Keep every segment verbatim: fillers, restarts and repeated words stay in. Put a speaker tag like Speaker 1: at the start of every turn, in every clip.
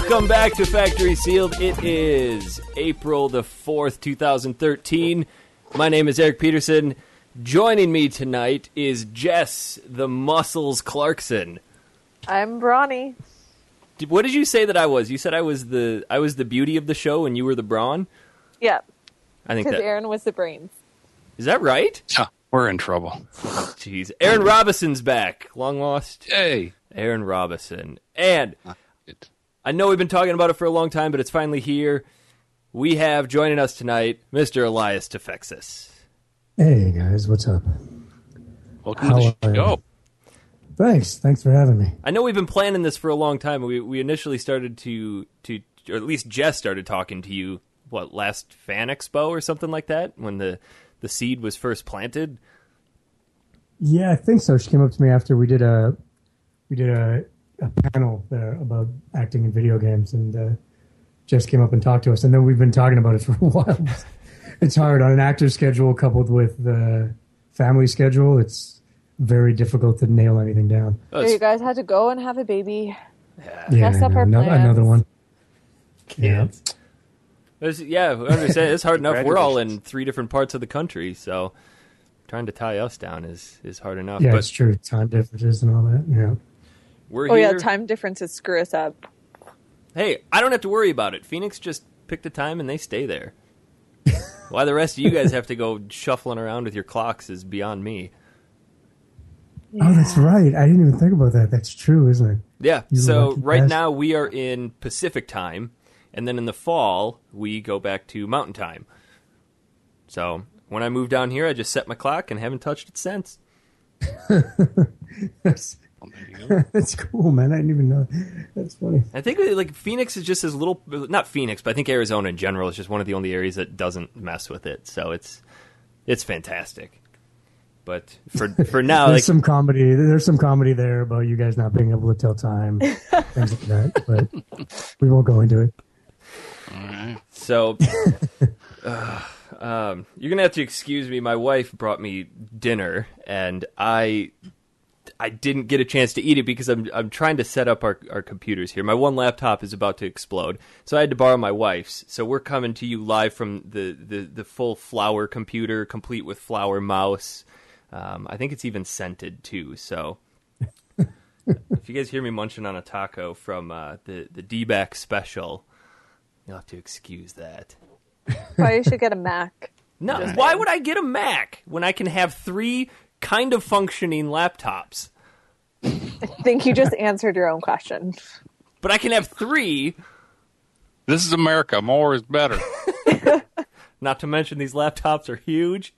Speaker 1: Welcome back to Factory Sealed. It is April the fourth, twenty thirteen. My name is Eric Peterson. Joining me tonight is Jess, the Muscles Clarkson.
Speaker 2: I'm Brawny.
Speaker 1: Did, what did you say that I was? You said I was the I was the beauty of the show and you were the brawn?
Speaker 2: Yeah.
Speaker 1: I think
Speaker 2: Because
Speaker 1: that
Speaker 2: Aaron was the brains.
Speaker 1: Is that right?
Speaker 3: Oh, we're in trouble.
Speaker 1: Jeez. Aaron Robison's back. Long lost.
Speaker 3: Hey.
Speaker 1: Aaron Robison. And
Speaker 3: Uh, it-
Speaker 1: I know we've been talking about it for a long time, but it's finally here. We have joining us tonight Mister Elias Tefexis.
Speaker 4: Hey guys, what's up?
Speaker 3: Welcome
Speaker 4: How
Speaker 3: to
Speaker 4: are
Speaker 3: the
Speaker 4: you?
Speaker 3: show.
Speaker 4: Thanks, thanks for having me.
Speaker 1: I know we've been planning this for a long time. We we initially started to, to or at least Jess started talking to you, what, last Fan Expo or something like that, when the, the seed was first planted?
Speaker 4: Yeah, I think so. She came up to me after we did a we did a, a panel there about acting in video games, and uh, Jess came up and talked to us, and then we've been talking about it for a while. It's hard on an actor's schedule coupled with the family schedule. It's very difficult to nail anything down.
Speaker 1: Oh,
Speaker 2: So
Speaker 1: it's-
Speaker 2: you guys had to go and have a baby.
Speaker 4: Yeah,
Speaker 2: Mess up our
Speaker 4: another,
Speaker 2: plans.
Speaker 4: another one. Yeah.
Speaker 1: It's- yeah, I understand. It's hard enough. We're all in three different parts of the country, so trying to tie us down is, is hard enough.
Speaker 4: Yeah,
Speaker 1: but
Speaker 4: it's true. Time differences and all that. Yeah.
Speaker 1: we're
Speaker 2: Oh
Speaker 1: here.
Speaker 2: yeah, time differences screw us up.
Speaker 1: Hey, I don't have to worry about it. Phoenix just picked a time and they stay there. Why the rest of you guys have to go shuffling around with your clocks is beyond me.
Speaker 4: Oh, that's right. I didn't even think about that. That's true, isn't it?
Speaker 1: Yeah,
Speaker 4: You
Speaker 1: so
Speaker 4: lucky
Speaker 1: right
Speaker 4: bastard.
Speaker 1: now we are in Pacific time, and then in the fall we go back to Mountain time. So when I moved down here, I just set my clock and haven't touched it since.
Speaker 4: That's,
Speaker 3: Well, there you go.
Speaker 4: that's cool, man. I didn't even know. That's funny.
Speaker 1: I think like Phoenix is just as little, not Phoenix, but I think Arizona in general is just one of the only areas that doesn't mess with it. So it's it's fantastic. But for for now,
Speaker 4: There's
Speaker 1: like
Speaker 4: some comedy. There's some comedy there about you guys not being able to tell time, things like that. But we won't go into it.
Speaker 3: All right.
Speaker 1: so, uh, um, you're gonna have to excuse me. My wife brought me dinner, and I I didn't get a chance to eat it because I'm I'm trying to set up our, our computers here. My one laptop is about to explode, so I had to borrow my wife's. So we're coming to you live from the, the, the full Flower computer, complete with Flower mouse. Um, I think it's even scented too. So if you guys hear me munching on a taco from uh, the the D-back special, you'll have to excuse that.
Speaker 2: Probably you should get a Mac.
Speaker 1: No,
Speaker 2: Just
Speaker 1: why
Speaker 2: saying.
Speaker 1: would I get a Mac when I can have three kind of functioning laptops?
Speaker 2: I think you just answered your own question.
Speaker 1: But I can have three,
Speaker 3: This is America. More is better.
Speaker 1: not to mention these laptops are huge.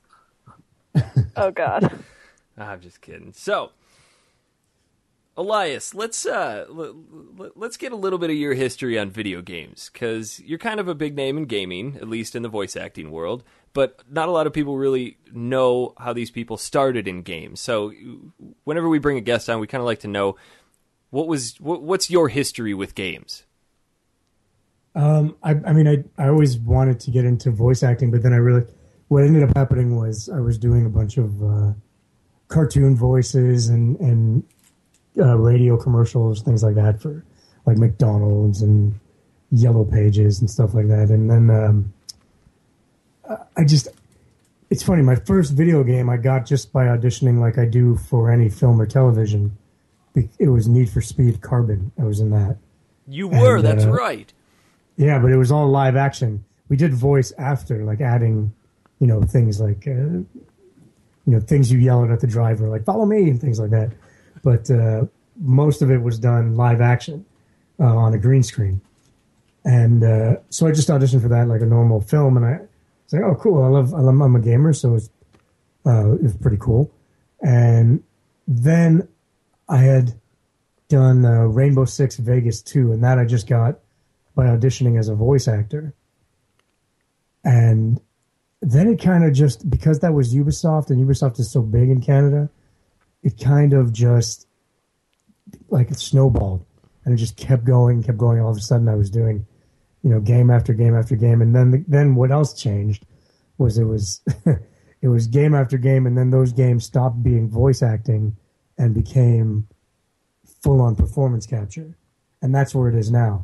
Speaker 2: Oh God.
Speaker 1: I'm just kidding. So, Elias, let's uh, l- l- let's get a little bit of your history on video games, because you're kind of a big name in gaming, at least in the voice acting world. But not a lot of people really know how these people started in games. So, whenever we bring a guest on, we kind of like to know what was what, what's your history with games.
Speaker 4: Um, I, I mean, I I always wanted to get into voice acting, but then I really, what ended up happening was I was doing a bunch of uh, cartoon voices and and uh, radio commercials, things like that for like McDonald's and Yellow Pages and stuff like that. And then um, I just, it's funny. My first video game I got just by auditioning, like I do for any film or television. It was Need for Speed Carbon. I was in that.
Speaker 1: You were,
Speaker 4: And,
Speaker 1: that's
Speaker 4: uh,
Speaker 1: right.
Speaker 4: Yeah, but it was all live action. We did voice after, like adding, you know, things like, uh, you know, things you yell at the driver, like "follow me" and things like that. But uh, most of it was done live action uh, on a green screen. And uh, so I just auditioned for that like a normal film, and I was like, "Oh, cool! I love, I love I'm a gamer, so it's uh, it was pretty cool." And then I had done uh, Rainbow Six Vegas two, and that I just got by auditioning as a voice actor. And then it kind of just, because that was Ubisoft, and Ubisoft is so big in Canada, it kind of just, like, it snowballed. And it just kept going, kept going. All of a sudden I was doing, you know, game after game after game. And then then what else changed was it was it was game after game, and then those games stopped being voice acting and became full-on performance capture. And that's where it is now.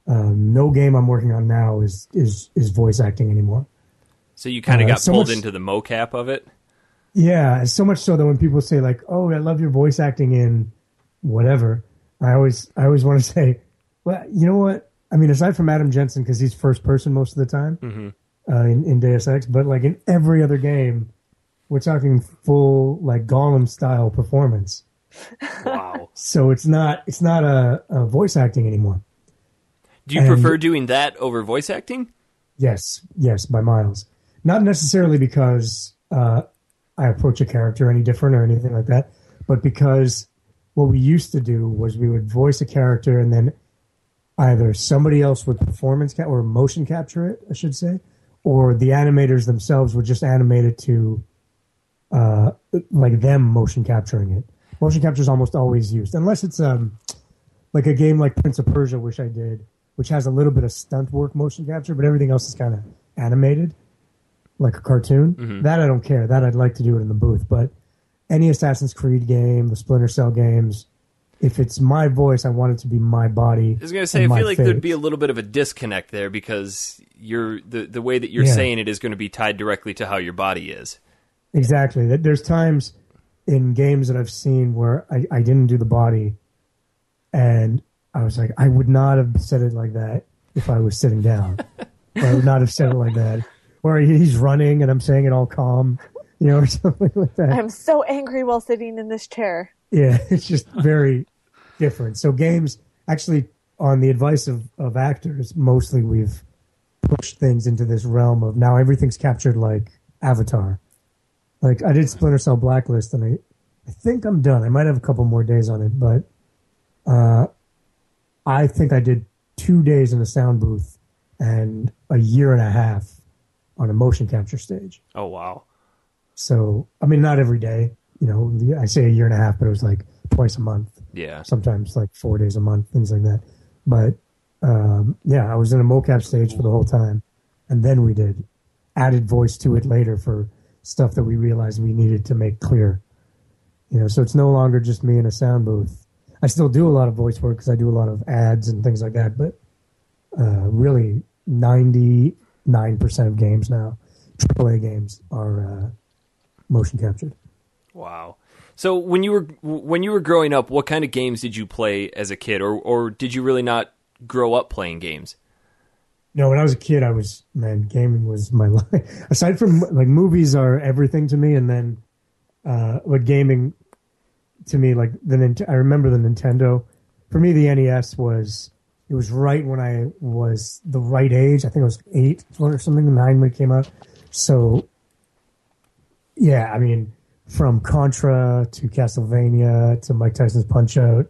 Speaker 4: Um, no game I'm working on now is is is voice acting anymore.
Speaker 1: So you kind of
Speaker 4: Uh,
Speaker 1: got
Speaker 4: so
Speaker 1: pulled
Speaker 4: much-
Speaker 1: into the mocap of it.
Speaker 4: Yeah, so much so that when people say like, "Oh, I love your voice acting in whatever," I always I always want to say, "Well, you know what? I mean, aside from Adam Jensen because he's first person most of the time
Speaker 1: Mm-hmm.
Speaker 4: uh, in, in Deus Ex, but like in every other game, we're talking full like Gollum style performance.
Speaker 1: Wow.
Speaker 4: So it's not it's not a, a voice acting anymore.
Speaker 1: Do you
Speaker 4: And-
Speaker 1: prefer doing that over voice acting?
Speaker 4: Yes, yes, by miles. Not necessarily because uh, I approach a character any different or anything like that, but because what we used to do was we would voice a character and then either somebody else would performance ca- or motion capture it, I should say, or the animators themselves would just animate it to uh, like them motion capturing it. Motion capture is almost always used, unless it's um, like a game like Prince of Persia, which I did, which has a little bit of stunt work motion capture, but everything else is kind of animated, like a cartoon.
Speaker 1: Mhm.
Speaker 4: That I don't care. That I'd like to do it in the booth. But any Assassin's Creed game, the Splinter Cell games, if it's my voice, I want it to be my body.
Speaker 1: I was going to say, I
Speaker 4: and my
Speaker 1: feel like there'd
Speaker 4: face.
Speaker 1: be a little bit of a disconnect there because you're the the way that you're
Speaker 4: Yeah.
Speaker 1: saying it is going to be tied directly to how your body is.
Speaker 4: Exactly. That- There's times in games that I've seen where I, I didn't do the body, and I was like, I would not have said it like that if I was sitting down. Or I would not have said it like that. Or he's running and I'm saying it all calm, you know, or something like that.
Speaker 2: I'm so angry while sitting in this chair.
Speaker 4: Yeah, it's just very different. So games, actually, on the advice of, of actors, mostly we've pushed things into this realm of now everything's captured like Avatar. Like I did Splinter Cell Blacklist, and I, I think I'm done. I might have a couple more days on it, but uh, I think I did two days in a sound booth and a year and a half on a motion capture stage.
Speaker 1: Oh wow.
Speaker 4: So I mean, not every day. You know, I say a year and a half, but it was like twice a month.
Speaker 1: Yeah.
Speaker 4: Sometimes like four days a month, things like that. But um, yeah, I was in a mocap stage for the whole time, and then we did added voice to it later for stuff that we realized we needed to make clear. You know, so it's no longer just me in a sound booth. I still do a lot of voice work because I do a lot of ads and things like that. But uh, really, ninety-nine percent of games now, triple A games, are uh, motion captured.
Speaker 1: Wow. So when you were when you were growing up, what kind of games did you play as a kid, or or did you really not grow up playing games?
Speaker 4: No, when I was a kid, I was, man, gaming was my life. Aside from, like, movies are everything to me, and then, uh, what gaming, to me, like, the Nint- I remember the Nintendo. For me, the N E S was, it was right when I was the right age. I think I was eight or something, nine when it came out. So, yeah, I mean, from Contra to Castlevania to Mike Tyson's Punch-Out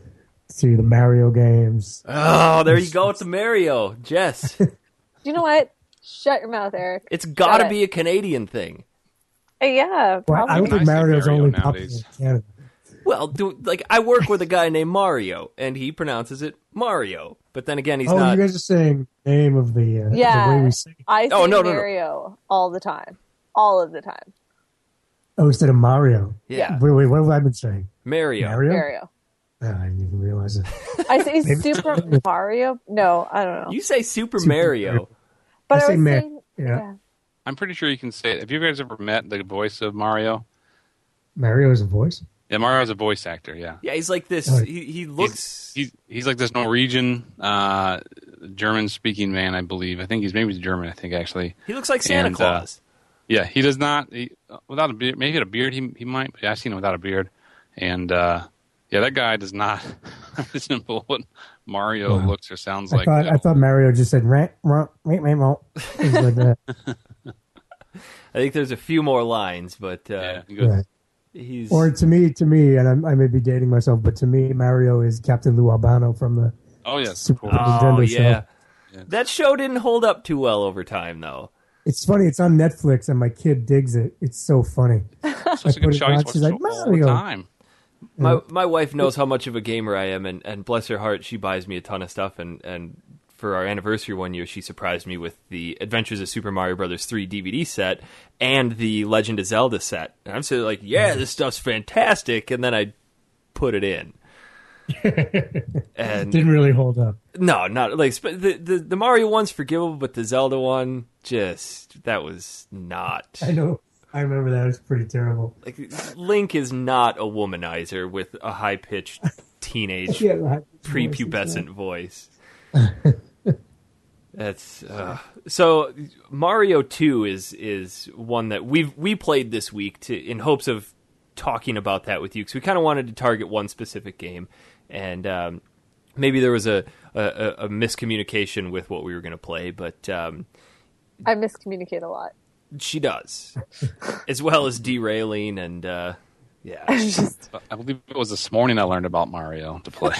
Speaker 4: to the Mario games.
Speaker 1: Oh, there you go with the Mario, Jess.
Speaker 2: You know what? Shut your mouth, Eric.
Speaker 1: It's got to
Speaker 2: Shut
Speaker 1: be
Speaker 2: it.
Speaker 1: a Canadian thing.
Speaker 2: Uh, yeah,
Speaker 4: Well, I don't
Speaker 2: probably.
Speaker 4: think
Speaker 3: I say
Speaker 4: Mario's
Speaker 3: Mario
Speaker 4: only popular
Speaker 3: nowadays.
Speaker 4: in Canada.
Speaker 1: Well, do, like I work with a guy named Mario, and he pronounces it Mario. But then again, he's
Speaker 4: Oh,
Speaker 1: not.
Speaker 4: you guys are saying name of the, uh,
Speaker 2: Yeah.
Speaker 4: the way we say it.
Speaker 2: I say
Speaker 1: Oh, no, no, no.
Speaker 2: Mario all the time. All of the time.
Speaker 4: Oh, instead of Mario.
Speaker 1: Yeah,
Speaker 4: Wait, wait, what have I been saying?
Speaker 1: Mario.
Speaker 4: Mario?
Speaker 2: Mario.
Speaker 4: Oh, I didn't even realize it.
Speaker 2: I say
Speaker 4: Maybe-
Speaker 2: Super Mario. No, I don't know.
Speaker 1: You say Super,
Speaker 4: Super
Speaker 1: Mario.
Speaker 4: Mario.
Speaker 2: but
Speaker 4: I
Speaker 2: I,
Speaker 4: say
Speaker 2: was
Speaker 4: Ma-
Speaker 2: saying,
Speaker 4: yeah.
Speaker 2: yeah.
Speaker 3: I'm pretty sure you can say it. Have you guys ever met the voice of Mario?
Speaker 4: Mario is a voice?
Speaker 3: Yeah, Mario's a voice actor, yeah.
Speaker 1: Yeah, he's like this.
Speaker 4: Oh.
Speaker 1: He, he looks.
Speaker 3: He's, he's like this Norwegian, uh, German-speaking man, I believe. I think he's maybe he's German, I think, actually.
Speaker 1: he looks like Santa
Speaker 3: and, uh,
Speaker 1: Claus.
Speaker 3: Yeah, he does not, he, without a beard, maybe he had a beard, he, he might, but I've seen him without a beard. And, uh, yeah, that guy does not resemble what Mario
Speaker 4: Wow.
Speaker 3: looks or sounds
Speaker 4: I
Speaker 3: like.
Speaker 4: thought
Speaker 3: at
Speaker 4: I thought Mario just said rant, rant, rant, rant, rant. Things like that.
Speaker 1: I think there's a few more lines, but uh,
Speaker 3: Yeah, he goes,
Speaker 4: Right.
Speaker 1: he's.
Speaker 4: Or to me, to me, and I'm, I may be dating myself, but to me, Mario is Captain Lou Albano from the
Speaker 3: oh, yes, of
Speaker 4: Super
Speaker 3: course.
Speaker 1: oh
Speaker 4: Nintendo show.
Speaker 1: yeah.
Speaker 3: Yeah.
Speaker 1: That show didn't hold up too well over time, though.
Speaker 4: It's funny. It's on Netflix, and my kid digs it. It's so funny.
Speaker 3: It's such a
Speaker 4: I
Speaker 3: good
Speaker 4: put it
Speaker 3: show.
Speaker 4: on,
Speaker 3: I used to
Speaker 4: she's
Speaker 3: watch
Speaker 4: like,
Speaker 3: it all
Speaker 4: Mario.
Speaker 3: the time.
Speaker 1: My my wife knows how much of a gamer I am, and, and bless her heart, she buys me a ton of stuff. And, and for our anniversary one year, she surprised me with the Adventures of Super Mario Brothers three D V D set and the Legend of Zelda set. And I'm sitting like, yeah, this stuff's fantastic. And then I put it in. And
Speaker 4: Didn't really hold up.
Speaker 1: no, not like sp- the, the the Mario one's forgivable, but the Zelda one just that was not.
Speaker 4: I know. I remember that. It was pretty terrible.
Speaker 1: Like Link is not a womanizer with a high pitched teenage
Speaker 4: Yeah, right.
Speaker 1: prepubescent voice. That's uh, so. Mario Two is is one that we've we played this week to in hopes of talking about that with you, because we kind of wanted to target one specific game, and um, maybe there was a, a, a miscommunication with what we were going to play, but um,
Speaker 2: I miscommunicate a lot.
Speaker 1: she does, as well as derailing and uh, yeah.
Speaker 3: I believe it was this morning I learned about Mario to play.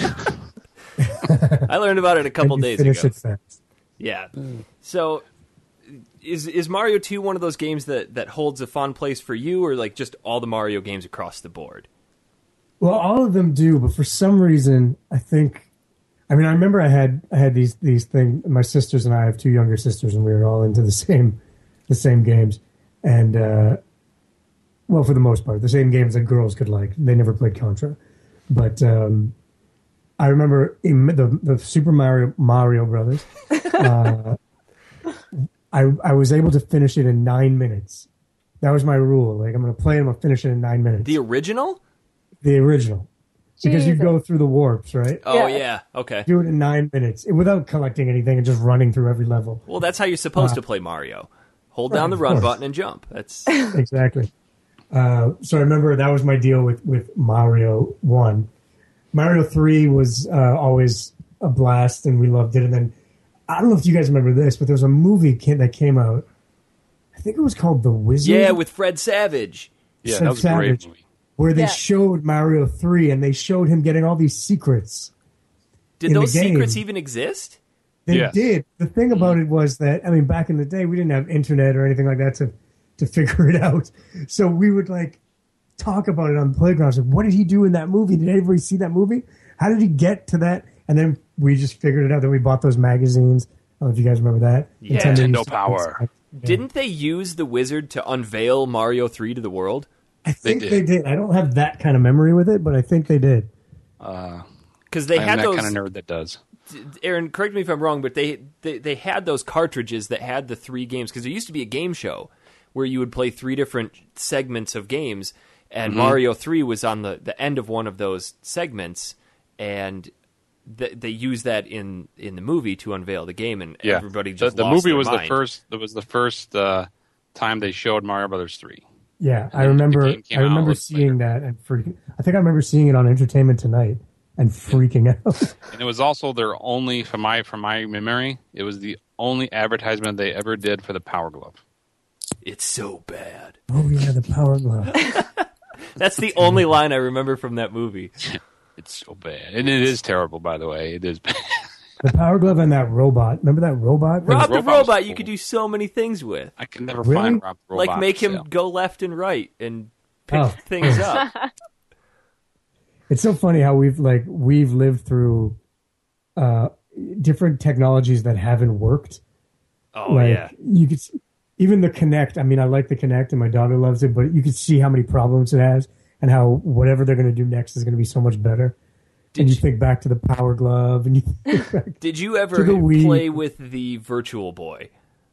Speaker 1: I learned about it a couple
Speaker 4: And you
Speaker 1: days
Speaker 4: finish
Speaker 1: ago.
Speaker 4: it fast.
Speaker 1: Yeah. So is is Mario two one of those games that, that holds a fond place for you, or like just all the Mario games across the board?
Speaker 4: Well, all of them do, but for some reason, I think. I mean, I remember I had I had these these things. My sisters and I have two younger sisters, and we were all into the same the same games, and uh, well, for the most part, the same games that girls could like. They never played Contra, but um, I remember in the the Super Mario Mario Brothers. Uh, I I was able to finish it in nine minutes. That was my rule. Like, I'm going to play it, I'm going to finish it in nine minutes.
Speaker 1: The original?
Speaker 4: The original. Because you
Speaker 2: Jesus.
Speaker 4: go through the warps, right?
Speaker 1: Oh,
Speaker 2: Yeah.
Speaker 1: yeah. Okay.
Speaker 4: Do it in nine minutes without collecting anything and just running through every level.
Speaker 1: Well, that's how you're supposed
Speaker 4: Uh,
Speaker 1: to play Mario. Hold
Speaker 4: right,
Speaker 1: down the
Speaker 4: of
Speaker 1: run
Speaker 4: course.
Speaker 1: button and jump. That's
Speaker 4: Exactly. Uh, so I remember that was my deal with, with Mario one. Mario three was uh, always a blast, and we loved it. And then, I don't know if you guys remember this, but there was a movie ca- that came out. I think it was called The Wizard.
Speaker 1: yeah, with Fred Savage.
Speaker 3: Yeah,
Speaker 4: Fred
Speaker 3: that was a great
Speaker 4: Savage.
Speaker 3: movie.
Speaker 4: Where they
Speaker 2: Yeah.
Speaker 4: showed Mario three, and they showed him getting all these secrets.
Speaker 1: Did
Speaker 4: In the
Speaker 1: those
Speaker 4: game.
Speaker 1: secrets even exist?
Speaker 4: They
Speaker 3: Yes.
Speaker 4: did. The thing about it was that, I mean, back in the day, we didn't have internet or anything like that to, to figure it out. So we would, like, talk about it on the playground. Like, what did he do in that movie? Did anybody see that movie? How did he get to that? And then we just figured it out. Then we bought those magazines. I don't know if you guys remember that.
Speaker 1: Yeah.
Speaker 3: Nintendo
Speaker 4: used to-
Speaker 3: Power.
Speaker 4: Yeah.
Speaker 1: Didn't they use the wizard to unveil Mario three to the world?
Speaker 4: I think
Speaker 3: They
Speaker 4: they
Speaker 3: did.
Speaker 4: did. I don't have that kind of memory with it, but I think they did.
Speaker 3: Uh,
Speaker 1: Because they
Speaker 3: I'm
Speaker 1: had
Speaker 3: that
Speaker 1: those.
Speaker 3: kind of nerd that does.
Speaker 1: Aaron, correct me if I'm wrong, but they, they, they had those cartridges that had the three games, because there used to be a game show where you would play three different segments of games, and
Speaker 3: Mm-hmm.
Speaker 1: Mario three was on the, the end of one of those segments, and th- they used that in, in the movie to unveil the game, and
Speaker 3: Yeah,
Speaker 1: everybody
Speaker 3: the,
Speaker 1: just
Speaker 3: the
Speaker 1: lost
Speaker 3: movie
Speaker 1: their
Speaker 3: was
Speaker 1: mind.
Speaker 3: the first. That was the first uh, time they showed Mario Brothers three.
Speaker 4: Yeah, I
Speaker 3: then
Speaker 4: remember.
Speaker 3: the game came
Speaker 4: I
Speaker 3: out
Speaker 4: remember
Speaker 3: later.
Speaker 4: seeing that and freaking. I think I remember seeing it on Entertainment Tonight and freaking out.
Speaker 3: And it was also their only, from my from my memory, it was the only advertisement they ever did for the Power Glove.
Speaker 1: It's so bad.
Speaker 4: Oh yeah, the Power Glove.
Speaker 1: That's the only line I remember from that movie.
Speaker 3: It's so bad, and it is terrible. By the way, it is bad.
Speaker 4: The Power Glove and that robot. Remember that robot?
Speaker 1: Rob the
Speaker 3: Robot was
Speaker 1: robot, you
Speaker 3: cool.
Speaker 1: could do so many things with.
Speaker 3: I can never
Speaker 4: Really?
Speaker 3: find Rob the Robot.
Speaker 1: Like make
Speaker 3: for
Speaker 1: him
Speaker 3: sale.
Speaker 1: go left and right and pick
Speaker 4: Oh.
Speaker 1: things up.
Speaker 4: It's so funny how we've like we've lived through uh, different technologies that haven't worked.
Speaker 1: Oh,
Speaker 4: like
Speaker 1: yeah.
Speaker 4: you could s- even the Kinect. I mean, I like the Kinect, and my daughter loves it, but you could see how many problems it has, and how whatever they're going to do next is going to be so much better. and you,
Speaker 1: you-
Speaker 4: think back to the Power Glove, and you think back,
Speaker 1: Did you ever
Speaker 4: To the Wii.
Speaker 1: play with the Virtual Boy?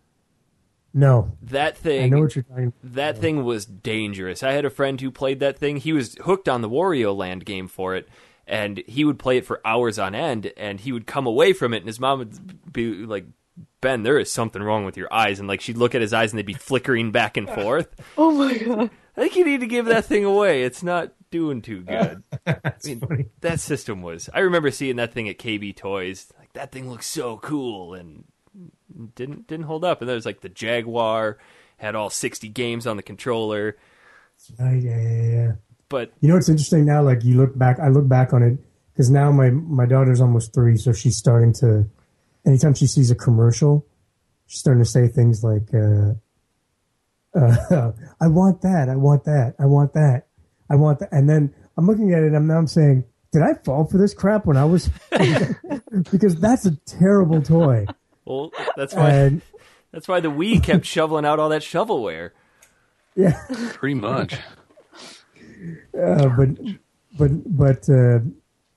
Speaker 4: no,
Speaker 1: That
Speaker 4: I
Speaker 1: thing,
Speaker 4: know what you're talking about.
Speaker 1: that thing was dangerous. I had a friend who played that thing. He was hooked on the Wario Land game for it, and he would play it for hours on end. And he would come away from it, and his mom would be like, "Ben, there is something wrong with your eyes." And like she'd look at his eyes, and they'd be flickering back and forth.
Speaker 2: Oh my god.
Speaker 1: I think you need to give that thing away. It's not doing too good.
Speaker 4: That's
Speaker 1: I mean,
Speaker 4: funny.
Speaker 1: that system was. I remember seeing that thing at K B Toys. Like that thing looks so cool, and didn't didn't hold up. And there was like the Jaguar had all sixty games on the controller.
Speaker 4: Uh, yeah, yeah, yeah.
Speaker 1: But
Speaker 4: You know what's interesting now? Like you look back, I look back on it because now my my daughter's almost three, so she's starting to. Anytime she sees a commercial, she's starting to say things like, uh, uh, "I want that, I want that, I want that, I want that," and then I'm looking at it, and now I'm saying, "Did I fall for this crap when I was?" Because that's a terrible toy,
Speaker 1: well, that's why
Speaker 4: and
Speaker 1: that's why the Wii kept shoveling out all that shovelware.
Speaker 4: yeah.
Speaker 3: Pretty much.
Speaker 4: Uh, but but but uh,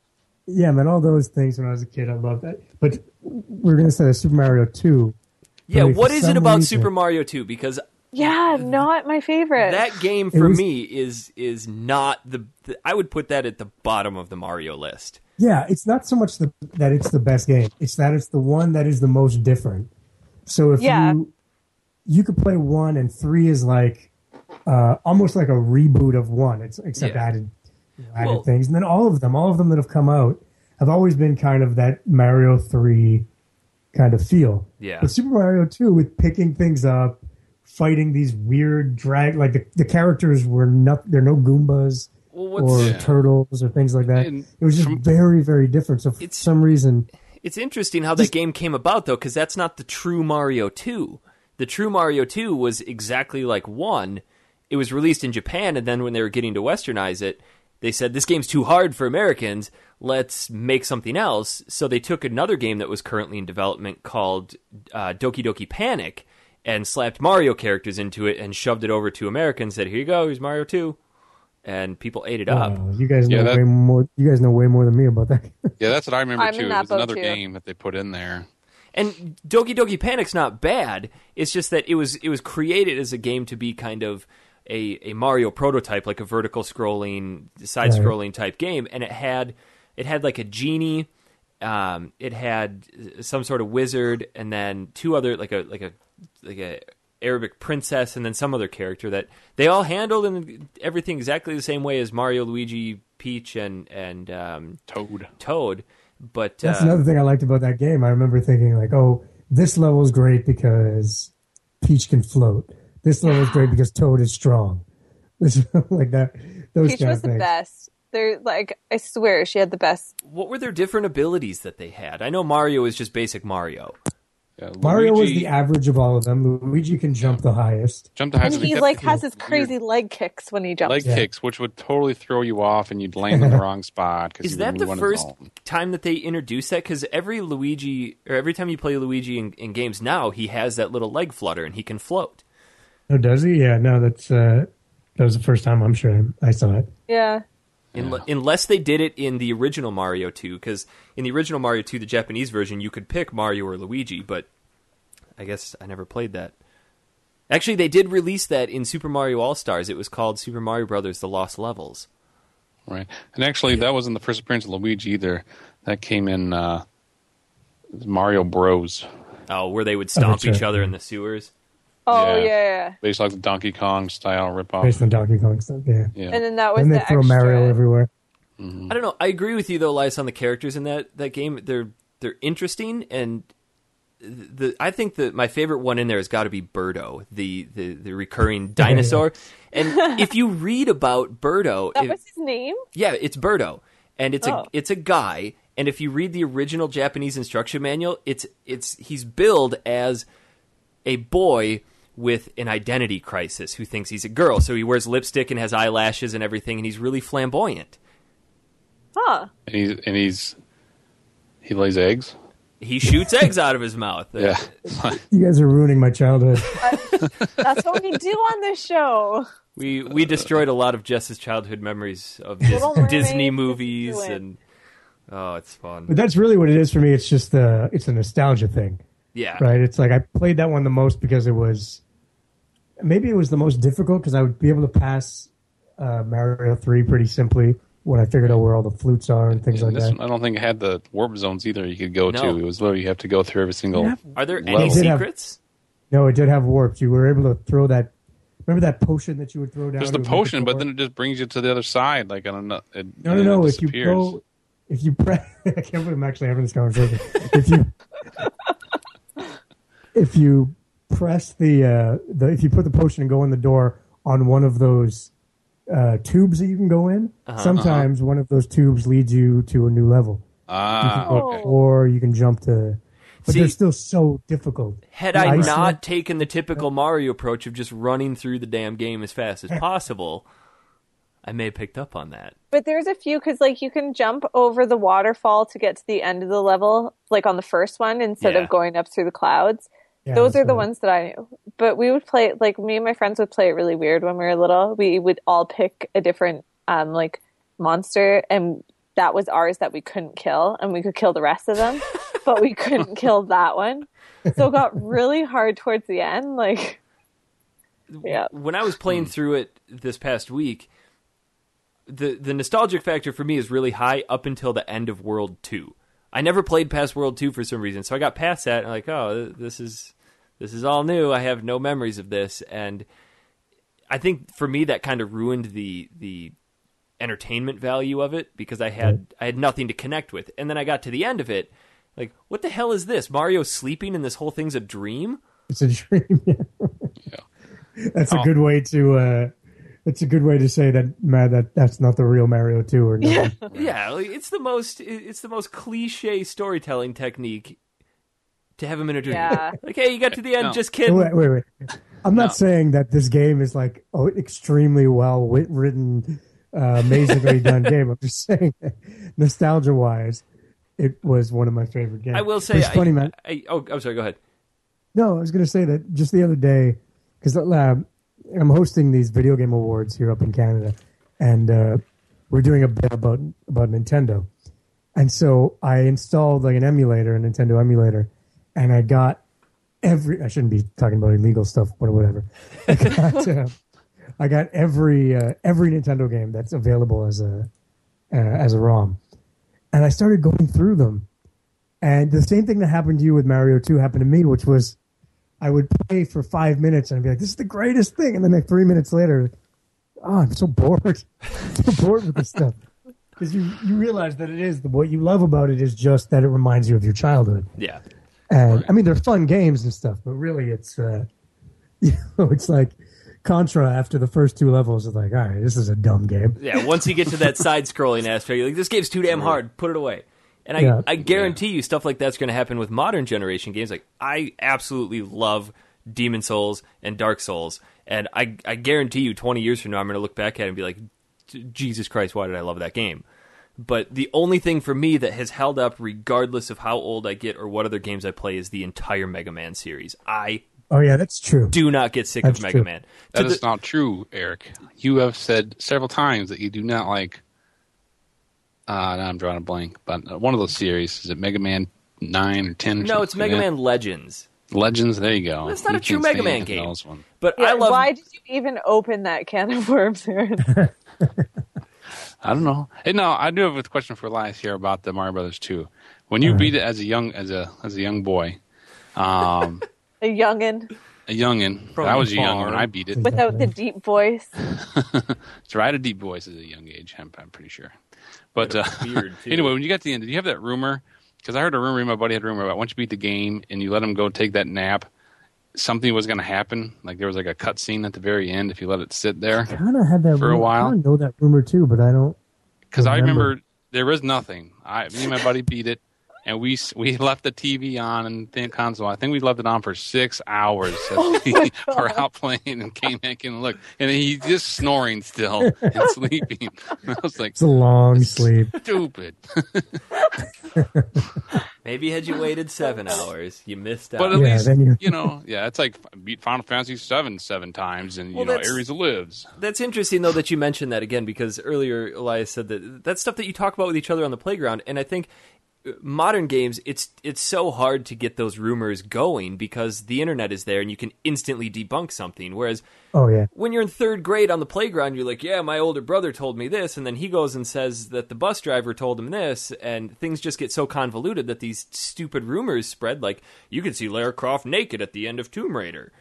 Speaker 4: Yeah, man, all those things when I was a kid, I loved that. But we're going to say Super Mario two.
Speaker 1: Yeah,
Speaker 4: Really,
Speaker 1: what
Speaker 4: for
Speaker 1: is it
Speaker 4: some
Speaker 1: about
Speaker 4: reason-
Speaker 1: Super Mario two? Because
Speaker 2: Yeah, not my favorite.
Speaker 1: that game for
Speaker 4: was-
Speaker 1: me is is not the, the. I would put that at the bottom of the Mario list.
Speaker 4: Yeah, it's not so much the, that it's the best game. It's that it's the one that is the most different. So if
Speaker 2: Yeah.
Speaker 4: you you could play one and three is like uh, almost like a reboot of one. It's except
Speaker 1: Yeah.
Speaker 4: added you know, added
Speaker 1: Well-
Speaker 4: things, and then all of them, all of them that have come out have always been kind of that Mario three kind of feel.
Speaker 1: Yeah.
Speaker 4: But Super Mario two with picking things up, fighting these weird drag like the, the characters were not they're no Goombas.
Speaker 1: Well, what's
Speaker 4: Or
Speaker 3: Yeah.
Speaker 4: turtles or things like that.
Speaker 3: And
Speaker 4: It was just
Speaker 3: from-
Speaker 4: very, very different. So for
Speaker 1: It's-
Speaker 4: some reason,
Speaker 1: It's interesting how that game came about, though, because that's not the true Mario two. The true Mario two was exactly like one. It was released in Japan, and then when they were getting to westernize it, they said, this game's too hard for Americans, let's make something else. So they took another game that was currently in development called uh, Doki Doki Panic and slapped Mario characters into it and shoved it over to America and said, here you go, here's Mario two. And people ate it up.
Speaker 4: wow, you guys know
Speaker 3: Yeah, that-
Speaker 4: way more. You guys know way more than me about that.
Speaker 3: Yeah, that's what I remember
Speaker 2: I'm in
Speaker 3: too. It
Speaker 2: that
Speaker 3: was
Speaker 2: boat,
Speaker 3: another
Speaker 2: too.
Speaker 3: game that they put in there.
Speaker 1: And Doki Doki Panic's not bad. It's just that it was it was created as a game to be kind of a, a Mario prototype, like a vertical scrolling, side scrolling type game, and it had it had like a genie, um, it had some sort of wizard, and then two other like a like a like a Arabic princess, and then some other character that they all handled in everything exactly the same way as Mario, Luigi, Peach, and and um,
Speaker 3: Toad.
Speaker 1: Toad. But
Speaker 4: That's
Speaker 1: uh,
Speaker 4: another thing I liked about that game. I remember thinking like, oh, this level is great because Peach can float. This level is great because Toad is strong. This like that. Those
Speaker 2: Peach
Speaker 4: kind
Speaker 2: was
Speaker 4: of
Speaker 2: the
Speaker 4: things.
Speaker 2: best. They're like, I swear, she had the best.
Speaker 1: what were their different abilities that they had? I know Mario is just basic Mario.
Speaker 3: Yeah,
Speaker 4: Mario was
Speaker 3: Luigi
Speaker 4: the average of all of them. Luigi can jump the highest.
Speaker 3: jumped the highest.
Speaker 2: And he
Speaker 3: kept
Speaker 2: like
Speaker 3: doing
Speaker 2: has his
Speaker 3: weird
Speaker 2: crazy leg kicks when he jumps.
Speaker 3: leg
Speaker 4: Yeah.
Speaker 3: kicks, which would totally throw you off, and you'd land in the wrong spot. Cause
Speaker 1: Is
Speaker 3: he
Speaker 1: that
Speaker 3: would
Speaker 1: the
Speaker 3: move on his
Speaker 1: first
Speaker 3: own.
Speaker 1: time that they introduced that? Because every Luigi, or every time you play Luigi in, in games now, he has that little leg flutter and he can float.
Speaker 4: Oh, does he? Yeah, no, that's uh, that was the first time I'm sure I saw it.
Speaker 2: Yeah.
Speaker 1: Unle- Unless they did it in the original Mario two, because in the original Mario two, the Japanese version, you could pick Mario or Luigi, but I guess I never played that. Actually, they did release that in Super Mario All-Stars. It was called Super Mario Brothers: The Lost Levels.
Speaker 3: Right. And actually, that wasn't the first appearance of Luigi either. That came in uh, Mario Bros.
Speaker 1: Oh, where they would stomp
Speaker 4: sure.
Speaker 1: each other in the sewers.
Speaker 2: Oh
Speaker 3: Yeah.
Speaker 2: yeah. yeah.
Speaker 3: Based like the Donkey Kong style ripoff.
Speaker 4: Based on Donkey Kong stuff, yeah.
Speaker 3: Yeah.
Speaker 2: And then that was
Speaker 4: And they
Speaker 2: the
Speaker 4: throw
Speaker 2: extra.
Speaker 4: Mario everywhere.
Speaker 1: I don't know. I agree with you though, Lice, on the characters in that, that game. They're they're interesting, and the I think that my favorite one in there has got to be Birdo, the, the, the recurring dinosaur. And if you read about Birdo,
Speaker 2: That
Speaker 1: if-
Speaker 2: was his name.
Speaker 1: yeah, it's Birdo, and it's
Speaker 2: Oh.
Speaker 1: a it's a guy. And if you read the original Japanese instruction manual, it's it's he's billed as a boy with an identity crisis who thinks he's a girl. So he wears lipstick and has eyelashes and everything, and he's really flamboyant.
Speaker 2: Huh.
Speaker 3: And he's and he's he lays eggs.
Speaker 1: He shoots eggs out of his mouth.
Speaker 3: Yeah.
Speaker 4: You guys are ruining my childhood.
Speaker 2: That's what we do on this show.
Speaker 1: We we destroyed a lot of Jess's childhood memories of Dis-
Speaker 2: Little Mermaid,
Speaker 1: Disney
Speaker 2: just
Speaker 1: movies,
Speaker 2: do it.
Speaker 1: and oh, it's fun.
Speaker 4: But that's really what it is for me. It's just uh it's a nostalgia thing,
Speaker 1: Yeah,
Speaker 4: right? It's like I played that one the most because it was maybe it was the most difficult because I would be able to pass uh, Mario three pretty simply when I figured out where all the flutes are and things
Speaker 3: And
Speaker 4: like
Speaker 3: this
Speaker 4: that.
Speaker 3: one, I don't think it had the warp zones either. You could go
Speaker 1: No.
Speaker 3: to. It was literally you have to go through every single.
Speaker 4: Yeah.
Speaker 1: Are there
Speaker 3: Level.
Speaker 1: any
Speaker 3: It
Speaker 4: did have-
Speaker 1: secrets?
Speaker 4: No, it did have warps. You were able to throw that. Remember that potion that you would throw down?
Speaker 3: There's
Speaker 4: It
Speaker 3: the
Speaker 4: would make
Speaker 3: potion,
Speaker 4: it
Speaker 3: but
Speaker 4: go
Speaker 3: then it just brings you to the other side. Like on a, it,
Speaker 4: No, no,
Speaker 3: it
Speaker 4: no. If you
Speaker 3: disappears.
Speaker 4: go, if you press, I can't believe I'm actually having this conversation. If you, if you press the, uh, the, if you put the potion and go in the door on one of those uh, tubes that you can go in,
Speaker 1: Uh-huh.
Speaker 4: sometimes one of those tubes leads you to a new level,
Speaker 3: Ah,
Speaker 2: Oh.
Speaker 3: okay.
Speaker 4: or you can jump to. But
Speaker 1: See-
Speaker 4: they're still so difficult.
Speaker 1: Had
Speaker 4: The
Speaker 1: I
Speaker 4: ice
Speaker 1: not
Speaker 4: one-
Speaker 1: taken the typical Mario approach of just running through the damn game as fast as possible, I may have picked up on that.
Speaker 2: But there's a few because like you can jump over the waterfall to get to the end of the level, like on the first one instead
Speaker 1: Yeah.
Speaker 2: of going up through the clouds.
Speaker 4: Yeah,
Speaker 2: Those are
Speaker 4: that's
Speaker 2: the
Speaker 4: right.
Speaker 2: ones that I knew. But we would play like me and my friends would play it really weird when we were little. We would all pick a different um like monster and that was ours that we couldn't kill, and we could kill the rest of them, but we couldn't kill that one. So it got really hard towards the end. Like, yeah.
Speaker 1: When I was playing through it this past week, the the nostalgic factor for me is really high up until the end of World Two. I never played past World Two for some reason, so I got past that and I'm like, oh, this is this is all new. I have no memories of this, and I think for me that kind of ruined the the entertainment value of it because I had I had nothing to connect with, and then I got to the end of it, like, what the hell is this? Mario's sleeping and this whole thing's a dream?
Speaker 4: It's a dream. Yeah.
Speaker 3: Yeah.
Speaker 4: That's a
Speaker 3: Oh.
Speaker 4: good way to. Uh, It's a good way to say that, man, that that's not the real Mario two or no.
Speaker 1: Yeah, like, it's the most it's the most cliche storytelling technique to have him in a dream.
Speaker 2: Yeah.
Speaker 1: Like, hey, you got to the end,
Speaker 3: No.
Speaker 1: just kidding.
Speaker 4: Wait, wait, wait. I'm not
Speaker 3: No.
Speaker 4: saying that this game is like oh, extremely well wit- written, uh, amazingly done game. I'm just saying, nostalgia wise, it was one of my favorite games.
Speaker 1: I will say,
Speaker 4: it's funny,
Speaker 1: I,
Speaker 4: man.
Speaker 1: I, oh, I'm sorry. Go ahead.
Speaker 4: No, I was going to say that just the other day, because uh, I'm hosting these video game awards here up in Canada, and uh, we're doing a bit about about Nintendo. And so I installed like an emulator, a Nintendo emulator, and I got every. I shouldn't be talking about illegal stuff, but whatever. I got, uh, I got every uh, every Nintendo game that's available as a uh, as a ROM, and I started going through them. And the same thing that happened to you with Mario two happened to me, which was I would play for five minutes and I'd be like, this is the greatest thing. And then like three minutes later, oh, I'm so bored. I'm so bored with this stuff. Because you, you realize that it is, the what you love about it is just that it reminds you of your childhood.
Speaker 1: Yeah.
Speaker 4: And
Speaker 3: Right.
Speaker 4: I mean, they're fun games and stuff, but really it's, uh, you know, it's like Contra after the first two levels is like, all right, this is a dumb game.
Speaker 1: Yeah, once you get to that side-scrolling aspect, you're like, this game's too damn hard. Put it away. And I,
Speaker 4: Yeah.
Speaker 1: I guarantee you stuff like that's going to happen with modern generation games. Like, I absolutely love Demon Souls and Dark Souls. And I, I guarantee you twenty years from now, I'm going to look back at it and be like, Jesus Christ, why did I love that game? But the only thing for me that has held up, regardless of how old I get or what other games I play, is the entire Mega Man series. I
Speaker 4: Oh, yeah, that's true.
Speaker 1: do not get sick
Speaker 4: That's
Speaker 1: of Mega
Speaker 4: true.
Speaker 1: Man. To
Speaker 3: That is
Speaker 1: the-
Speaker 3: not true, Eric. You have said several times that you do not like. Uh, now I'm drawing a blank, but uh, one of those series is it Mega Man nine or ten? Or
Speaker 1: no,
Speaker 3: something
Speaker 1: it's Mega
Speaker 3: like that?
Speaker 1: Man Legends.
Speaker 3: Legends. There you go.
Speaker 1: That's not
Speaker 3: You
Speaker 1: a true
Speaker 3: can't
Speaker 1: Mega
Speaker 3: stand
Speaker 1: Man game.
Speaker 3: those one.
Speaker 1: But
Speaker 2: Yeah,
Speaker 1: I love.
Speaker 2: why did you even open that can of worms, Aaron?
Speaker 3: I don't know. Hey, no, I do have a question for Elias here about the Mario Brothers two. When you beat it as a young as a as a young boy, um,
Speaker 2: A youngin'
Speaker 3: a youngin,
Speaker 1: From
Speaker 3: I was a
Speaker 1: the
Speaker 3: youngin when
Speaker 1: farm.
Speaker 3: I beat it.
Speaker 2: without the deep voice.
Speaker 3: So I had a deep voice at a young age. I'm, I'm pretty sure. But uh,
Speaker 1: beard, too.
Speaker 3: anyway, when you got to the end, did you have that rumor? Because I heard a rumor. My buddy had a rumor about once you beat the game and you let him go take that nap, something was going to happen. Like there was like a cut scene at the very end if you let it sit there.
Speaker 4: Kind of had that
Speaker 3: For a
Speaker 4: rumor.
Speaker 3: while.
Speaker 4: I kind of know that rumor too, but I don't.
Speaker 3: Because I
Speaker 4: Remember.
Speaker 3: remember there was nothing. I, me and my buddy beat it, and we we left the T V on and the console. I think we left it on for six hours as we were out playing and came back in and looked, and he's just snoring still and sleeping. And I was like,
Speaker 4: It's a long sleep.
Speaker 3: stupid.
Speaker 1: Maybe had you waited seven hours, you missed out.
Speaker 3: But at
Speaker 4: Yeah,
Speaker 3: least
Speaker 4: then you-
Speaker 3: you know, yeah, it's like beat Final Fantasy seven seven times, and you
Speaker 1: Well,
Speaker 3: know,
Speaker 1: that's-
Speaker 3: Ares lives.
Speaker 1: That's interesting, though, that you mentioned that again, because earlier Elias said that that's stuff that you talk about with each other on the playground, and I think modern games, it's it's so hard to get those rumors going because the internet is there and you can instantly debunk something. Whereas
Speaker 4: Oh yeah,
Speaker 1: when you're in third grade on the playground, you're like, yeah, my older brother told me this, and then he goes and says that the bus driver told him this, and things just get so convoluted that these stupid rumors spread, like, you can see Lara Croft naked at the end of Tomb Raider.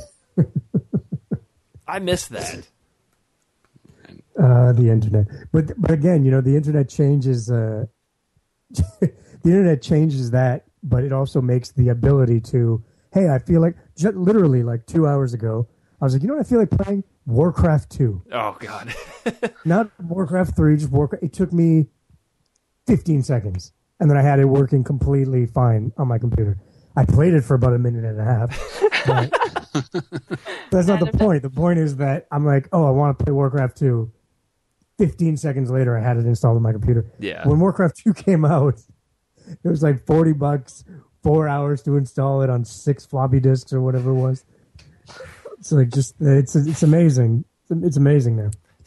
Speaker 1: I miss that.
Speaker 4: uh, the internet. But but again, you know, the internet changes. Uh, the internet changes that, but it also makes the ability to. Hey, I feel like just literally like two hours ago, I was like, you know what? I feel like playing Warcraft two,
Speaker 1: Oh, God.
Speaker 4: not Warcraft three. Just Warcraft. It took me fifteen seconds, and then I had it working completely fine on my computer. I played it for about a minute and a half. But that's not the point. The point is that I'm like, oh, I want to play Warcraft two. fifteen seconds later, I had it installed on my computer.
Speaker 1: Yeah.
Speaker 4: When Warcraft two came out, it was like forty bucks, four hours to install it on six floppy disks or whatever it was. It's like just, it's it's amazing. It's, it's amazing now.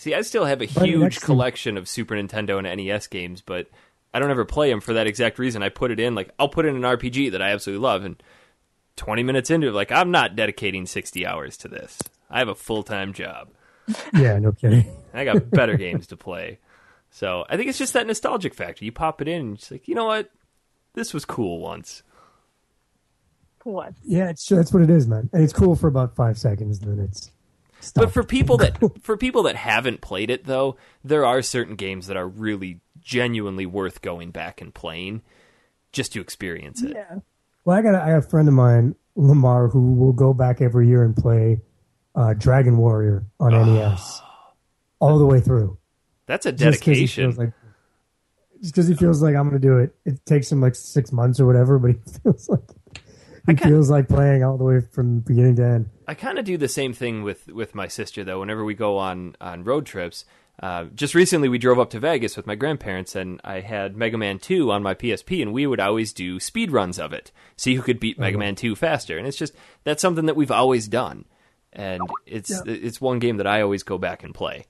Speaker 1: See, I still have a
Speaker 4: But
Speaker 1: huge
Speaker 4: next to-
Speaker 1: collection of Super Nintendo and N E S games, but I don't ever play them for that exact reason. I put it in, like, I'll put in an R P G that I absolutely love, and twenty minutes into it, like, I'm not dedicating sixty hours to this. I have a full-time job.
Speaker 4: Yeah, no kidding.
Speaker 1: I got better games to play. So I think it's just that nostalgic factor. You pop it in, and it's like, you know what? This was cool once.
Speaker 2: What?
Speaker 4: Yeah, it's that's what it is, man. And it's cool for about five seconds, and then it's stopped.
Speaker 1: But for people that for people that haven't played it, though, there are certain games that are really genuinely worth going back and playing just to experience it.
Speaker 4: Yeah. Well, I got a, I have a friend of mine, Lamar, who will go back every year and play uh, Dragon Warrior on
Speaker 1: Oh.
Speaker 4: N E S all the way through.
Speaker 1: That's a
Speaker 4: Just 'cause he
Speaker 1: dedication.
Speaker 4: feels like, just because he feels like I'm going to do it. It takes him like six months or whatever, but he feels like he
Speaker 1: kinda-
Speaker 4: feels like playing all the way from beginning to end.
Speaker 1: I kind of do the same thing with, with my sister, though. Whenever we go on, on road trips, uh, just recently we drove up to Vegas with my grandparents, and I had Mega Man two on my P S P, and we would always do speed runs of it, see who could beat Mega Man two faster. And it's just that's something that we've always done, and it's
Speaker 4: Yeah.
Speaker 1: it's one game that I always go back and play.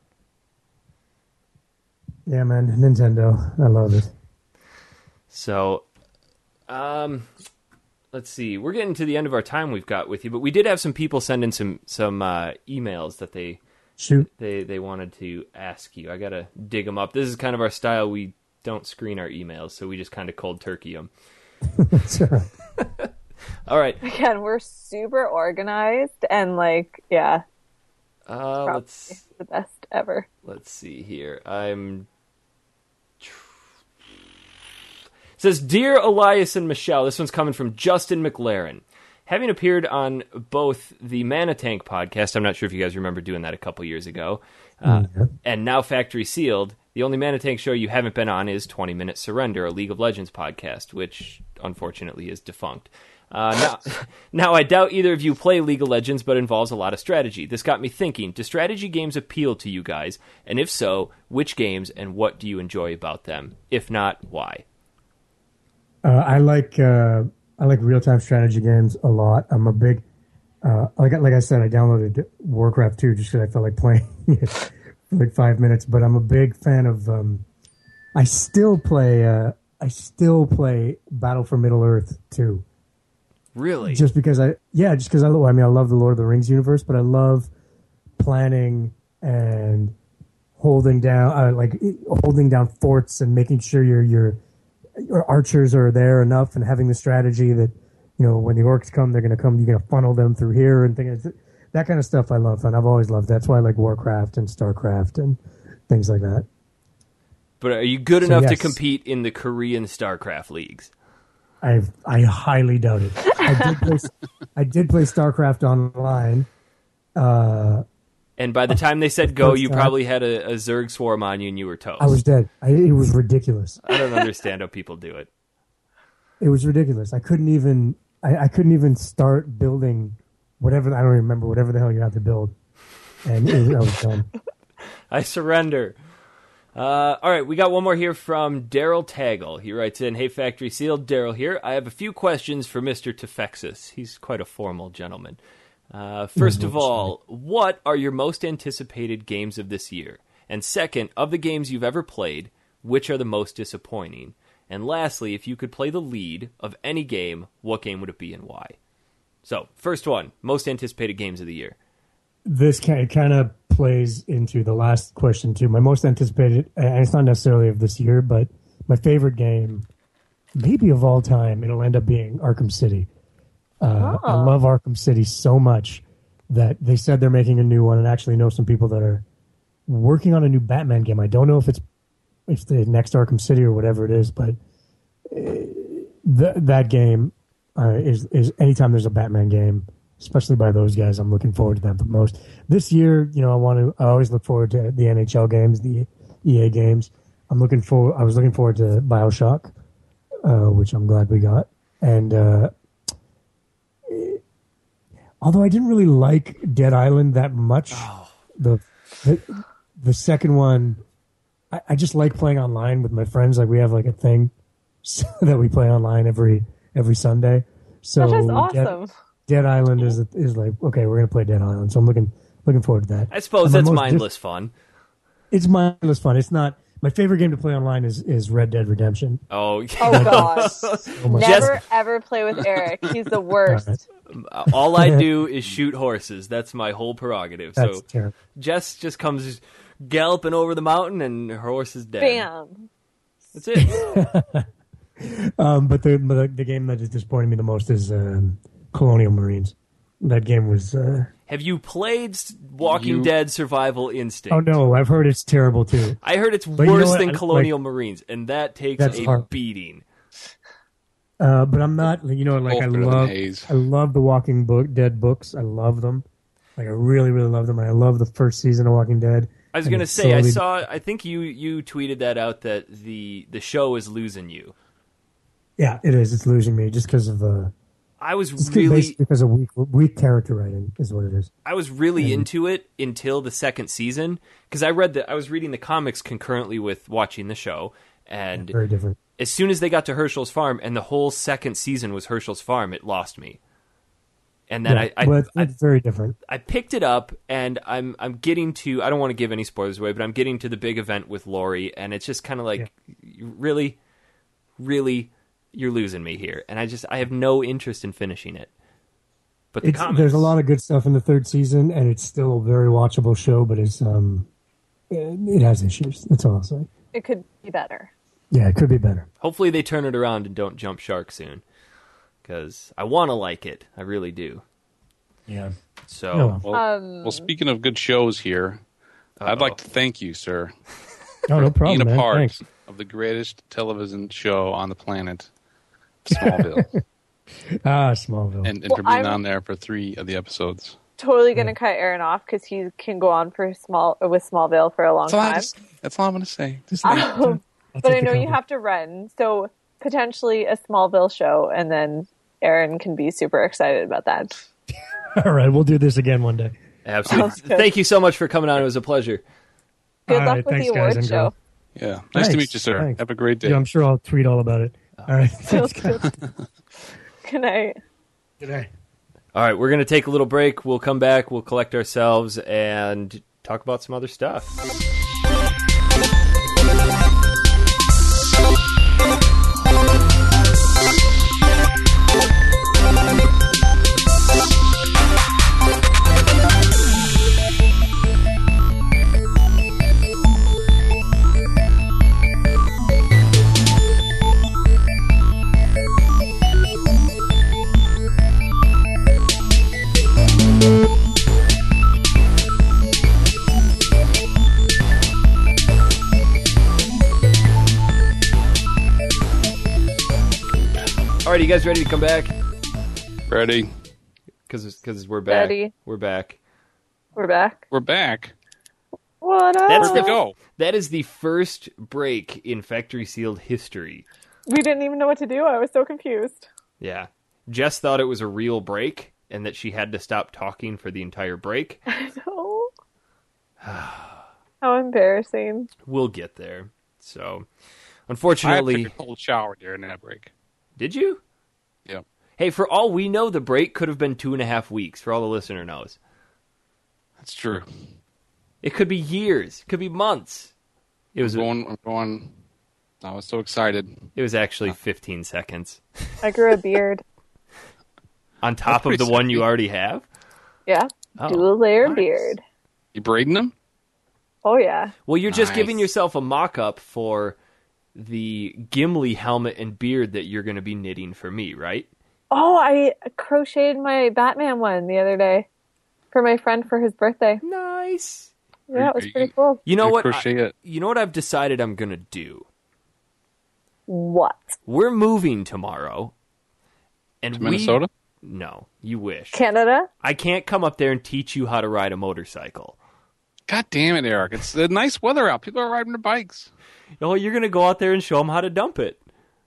Speaker 4: Yeah, man, Nintendo, I love it.
Speaker 1: So, um, let's see. We're getting to the end of our time we've got with you, but we did have some people send in some some uh, emails that they.
Speaker 4: Shoot.
Speaker 1: They they wanted to ask you. I gotta dig them up. This is kind of our style. We don't screen our emails, so we just kind of cold turkey them.
Speaker 4: That's all right.
Speaker 1: All right.
Speaker 2: Again, we're super organized and like, yeah,
Speaker 1: Uh,
Speaker 2: probably
Speaker 1: let's
Speaker 2: the best ever.
Speaker 1: let's see here. I'm. It says, Dear Elias and Michelle, this one's coming from Justin McLaren. Having appeared on both the Mana Tank podcast, I'm not sure if you guys remember doing that a couple years ago, uh,
Speaker 4: Yeah.
Speaker 1: and now Factory Sealed, the only Mana Tank show you haven't been on is twenty minute Surrender, a League of Legends podcast, which unfortunately is defunct. Uh, now, now, I doubt either of you play League of Legends, but involves a lot of strategy. This got me thinking, do strategy games appeal to you guys? And if so, which games and what do you enjoy about them? If not, why?
Speaker 4: Uh, I like uh, I like real time strategy games a lot. I'm a big uh, like like I said, I downloaded Warcraft two just because I felt like playing it for like five minutes. But I'm a big fan of. Um, I still play. Uh, I still play Battle for Middle Earth two.
Speaker 1: Really?
Speaker 4: Just because I yeah, just because I I mean I love the Lord of the Rings universe, but I love planning and holding down uh, like holding down forts and making sure your your your archers are there enough and having the strategy that you know when the orcs come they're going to come you're going to funnel them through here and things that kind of stuff I love and I've always loved. That's why I like Warcraft and Starcraft and things like that.
Speaker 1: But are you good
Speaker 4: So,
Speaker 1: enough to
Speaker 4: yes.
Speaker 1: compete in the Korean StarCraft leagues?
Speaker 4: I I highly doubt it. I did play, I did play StarCraft online. Uh,
Speaker 1: And by the time they said go,
Speaker 4: first
Speaker 1: you
Speaker 4: time.
Speaker 1: probably had a, a Zerg swarm on you and you were toast.
Speaker 4: I was dead. I, it was ridiculous.
Speaker 1: I don't understand how people do it.
Speaker 4: It was ridiculous. I couldn't even. I, I couldn't even start building whatever. I don't even remember whatever the hell you have to build, and it, I was done.
Speaker 1: I surrender. Uh, all right, we got one more here from Daryl Taggle. He writes in, Hey, Factory Sealed, Daryl here. I have a few questions for Mister Tefexis. He's quite a formal gentleman. Uh, first of all, what are your most anticipated games of this year? And second, of the games you've ever played, which are the most disappointing? And lastly, if you could play the lead of any game, what game would it be and why? So, first one, most anticipated games of the year.
Speaker 4: This kind kind of plays into the last question too. My most anticipated, and it's not necessarily of this year, but my favorite game, maybe of all time, it'll end up being Arkham City. Uh, I
Speaker 2: Oh.
Speaker 4: love Arkham City so much that they said they're making a new one, and actually know some people that are working on a new Batman game. I don't know if it's if the next Arkham City or whatever it is, but uh, th- that game uh, is is anytime there's a Batman game, especially by those guys, I'm looking forward to that the most. This year, you know, I want to. I always look forward to the N H L games, the E A games. I'm looking for. I was looking forward to BioShock, uh, which I'm glad we got, and. Uh, Although I didn't really like Dead Island that much,
Speaker 1: Oh.
Speaker 4: the, the the second one, I, I just like playing online with my friends. Like we have like a thing so that we play online every every Sunday. So
Speaker 2: That is
Speaker 4: Dead,
Speaker 2: awesome.
Speaker 4: Dead Island is is like okay, we're gonna play Dead Island. So I'm looking looking forward to that.
Speaker 1: I suppose
Speaker 4: And my
Speaker 1: that's
Speaker 4: most
Speaker 1: mindless fun.
Speaker 4: It's mindless fun. It's not my favorite game to play online is, is Red Dead Redemption.
Speaker 1: Oh,
Speaker 2: Oh god.
Speaker 4: So much
Speaker 2: Never
Speaker 4: fun.
Speaker 2: ever play with Eric. He's the worst.
Speaker 1: all I do is shoot horses. That's my whole prerogative.
Speaker 4: That's
Speaker 1: so
Speaker 4: terrible.
Speaker 1: Jess just comes galloping over the mountain, and her horse is dead.
Speaker 2: Bam.
Speaker 1: That's it.
Speaker 4: Um, but the, the the game that is disappointing me the most is um, Colonial Marines. That game was. Uh,
Speaker 1: Have you played S- Walking
Speaker 3: You-
Speaker 1: Dead Survival Instinct?
Speaker 4: oh no, I've heard it's terrible too.
Speaker 1: I heard it's
Speaker 4: you know
Speaker 1: worse
Speaker 4: what?
Speaker 1: than
Speaker 4: I-
Speaker 1: Colonial Marines, and that takes
Speaker 4: That's
Speaker 1: a
Speaker 4: hard.
Speaker 1: beating.
Speaker 4: Uh, but I'm not. You know, like
Speaker 3: Both
Speaker 4: I
Speaker 3: better than
Speaker 4: love.
Speaker 3: Haze.
Speaker 4: I love the Walking Book Dead books. I love them. Like I really, really love them. And I love the first season of Walking Dead.
Speaker 1: I was
Speaker 4: And
Speaker 1: gonna
Speaker 4: it's
Speaker 1: say, I
Speaker 4: slowly-
Speaker 1: saw. I think you you tweeted that out that the the show is losing you.
Speaker 4: Yeah, it is. It's losing me just because of uh,
Speaker 1: I was
Speaker 4: it's
Speaker 1: really
Speaker 4: basically because of weak, weak character writing is what it is.
Speaker 1: I was really into it until the second season because I read the I was reading the comics concurrently with watching the show, and
Speaker 4: Very different.
Speaker 1: as soon as they got to Herschel's farm and the whole second season was Herschel's farm, it lost me. And then
Speaker 4: Yeah,
Speaker 1: I I,
Speaker 4: but
Speaker 1: I
Speaker 4: it's very different.
Speaker 1: I picked it up and I'm I'm getting to I don't want to give any spoilers away, but I'm getting to the big event with Lori, and it's just kind of like you really, really, you're losing me here, and I just I have no interest in finishing it. But the
Speaker 4: It's,
Speaker 1: comics,
Speaker 4: there's a lot of good stuff in the third season, and it's still a very watchable show. But it's um, it, it has issues. That's all I'll say.
Speaker 2: It could be better.
Speaker 4: Yeah, it could be better.
Speaker 1: Hopefully they turn it around and don't jump shark soon, because I want to like it, I really do.
Speaker 4: Yeah.
Speaker 1: So
Speaker 4: Oh,
Speaker 3: Well,
Speaker 2: Um,
Speaker 3: well, speaking of good shows here, I'd
Speaker 1: Uh-oh.
Speaker 3: like to thank you, sir,
Speaker 4: Oh, no problem,
Speaker 3: being a
Speaker 4: man.
Speaker 3: part
Speaker 4: Thanks.
Speaker 3: of the greatest television show on the planet, Smallville,
Speaker 4: Ah, Smallville.
Speaker 3: and, and
Speaker 2: Well,
Speaker 3: for being
Speaker 2: I'm-
Speaker 3: on there for three of the episodes.
Speaker 2: totally gonna cut Aaron off because he can go on for small with Smallville for a long
Speaker 3: That's all, I
Speaker 2: time.
Speaker 3: just, that's all I'm going to say. Just
Speaker 2: Um,
Speaker 4: I'll
Speaker 2: but
Speaker 4: take
Speaker 2: I
Speaker 4: the
Speaker 2: know you
Speaker 4: compliment.
Speaker 2: have to run, so potentially a Smallville show, and then Aaron can be super excited about that.
Speaker 4: All right, we'll do this again one day.
Speaker 1: absolutely,
Speaker 2: Sounds good.
Speaker 1: thank you so much for coming on. It was a pleasure.
Speaker 2: Good
Speaker 4: All
Speaker 2: luck
Speaker 4: right,
Speaker 2: with
Speaker 4: thanks,
Speaker 2: the
Speaker 4: guys,
Speaker 2: award
Speaker 4: and
Speaker 2: show.
Speaker 4: girl.
Speaker 3: yeah. Nice
Speaker 4: Thanks.
Speaker 3: to meet you, sir.
Speaker 4: Thanks.
Speaker 3: Have a great day.
Speaker 4: Yeah, I'm sure I'll tweet all about it. All right.
Speaker 2: Feels
Speaker 4: Thanks, guys.
Speaker 2: good. Good night.
Speaker 4: Good night.
Speaker 1: All right, we're going to take a little break. We'll come back. We'll collect ourselves and talk about some other stuff. All right, you guys ready to come back?
Speaker 3: Ready?
Speaker 1: Because we're back.
Speaker 2: Ready.
Speaker 1: We're back.
Speaker 2: We're back.
Speaker 3: We're back.
Speaker 2: What up?
Speaker 1: That's
Speaker 3: Where'd we
Speaker 1: the
Speaker 3: go?
Speaker 1: That is the first break in Factory Sealed history.
Speaker 2: We didn't even know what to do. I was so confused.
Speaker 1: Yeah. Jess thought it was a real break and that she had to stop talking for the entire break.
Speaker 2: I know. How embarrassing.
Speaker 1: We'll get there. So,
Speaker 3: I
Speaker 1: unfortunately,
Speaker 3: took a cold shower during that break.
Speaker 1: did you?
Speaker 3: Yeah.
Speaker 1: Hey, for all we know, the break could have been two and a half weeks, for all the listener knows.
Speaker 3: That's true.
Speaker 1: It could be years. It could be months. It was
Speaker 3: I'm going, I'm going. I was so excited.
Speaker 1: it was actually fifteen seconds.
Speaker 2: I grew a beard.
Speaker 1: On top of
Speaker 3: pretty
Speaker 1: the one you
Speaker 3: sweet.
Speaker 1: already have?
Speaker 2: Yeah.
Speaker 1: Oh,
Speaker 2: Dual layer
Speaker 3: nice.
Speaker 2: beard.
Speaker 3: You braiding them?
Speaker 2: Oh, yeah.
Speaker 1: Well, you're just
Speaker 3: Nice.
Speaker 1: giving yourself a mock-up for the Gimli helmet and beard that you're going to be knitting for me, right?
Speaker 2: Oh, I crocheted my Batman one the other day for my friend for his birthday.
Speaker 1: Nice.
Speaker 2: Yeah, it
Speaker 3: Are
Speaker 2: was
Speaker 3: you-
Speaker 2: pretty cool.
Speaker 1: You know
Speaker 3: You
Speaker 1: what?
Speaker 3: crochet
Speaker 1: I-
Speaker 3: it.
Speaker 1: you know what I've decided I'm going to do?
Speaker 2: What?
Speaker 1: We're moving tomorrow. And
Speaker 3: To
Speaker 1: we
Speaker 3: Minnesota?
Speaker 1: No, you wish.
Speaker 2: Canada?
Speaker 1: I can't come up there and teach you how to ride a motorcycle.
Speaker 3: God damn it, Eric. It's uh, nice weather out. People are riding their bikes.
Speaker 1: No, you're going to go out there and show them how to dump it.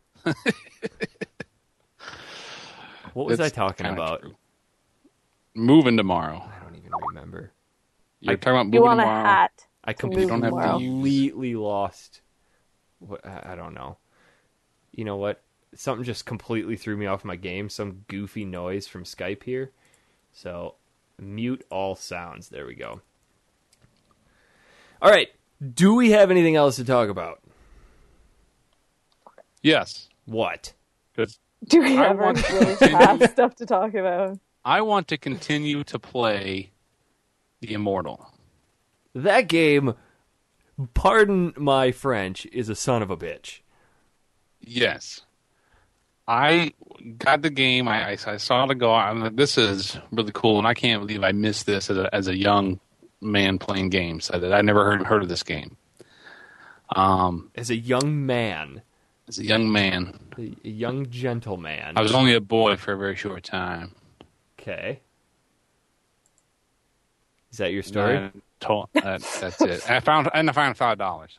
Speaker 1: What was
Speaker 3: That's
Speaker 1: I talking
Speaker 3: kinda
Speaker 1: about?
Speaker 3: true. Moving tomorrow.
Speaker 1: I don't even remember.
Speaker 3: You're
Speaker 1: I-
Speaker 3: talking about moving
Speaker 2: You want a
Speaker 3: tomorrow.
Speaker 2: hat?
Speaker 1: I
Speaker 2: move
Speaker 1: completely,
Speaker 3: don't have to
Speaker 2: tomorrow.
Speaker 3: use-
Speaker 1: completely lost. What I I don't know. You know what? Something just completely threw me off my game. Some goofy noise from Skype here. So Mute all sounds. There we go. All right. Do we have anything else to talk about?
Speaker 3: Yes.
Speaker 1: What?
Speaker 3: Good.
Speaker 2: Do we
Speaker 3: I
Speaker 2: ever
Speaker 3: want-
Speaker 2: really have stuff to talk about?
Speaker 3: I want to continue to play The Immortal.
Speaker 1: That game, pardon my French, is a son of a bitch.
Speaker 3: Yes. I got the game. I, I, I saw it go. I'm like, this is really cool, and I can't believe I missed this as a, as a young man playing games. I, I never heard heard of this game. Um,
Speaker 1: As a young man,
Speaker 3: as a young man,
Speaker 1: a a young gentleman.
Speaker 3: I was only a boy for a very short time.
Speaker 1: Okay. Is that your story?
Speaker 3: I told- that, that's it. And I found and I found five dollars.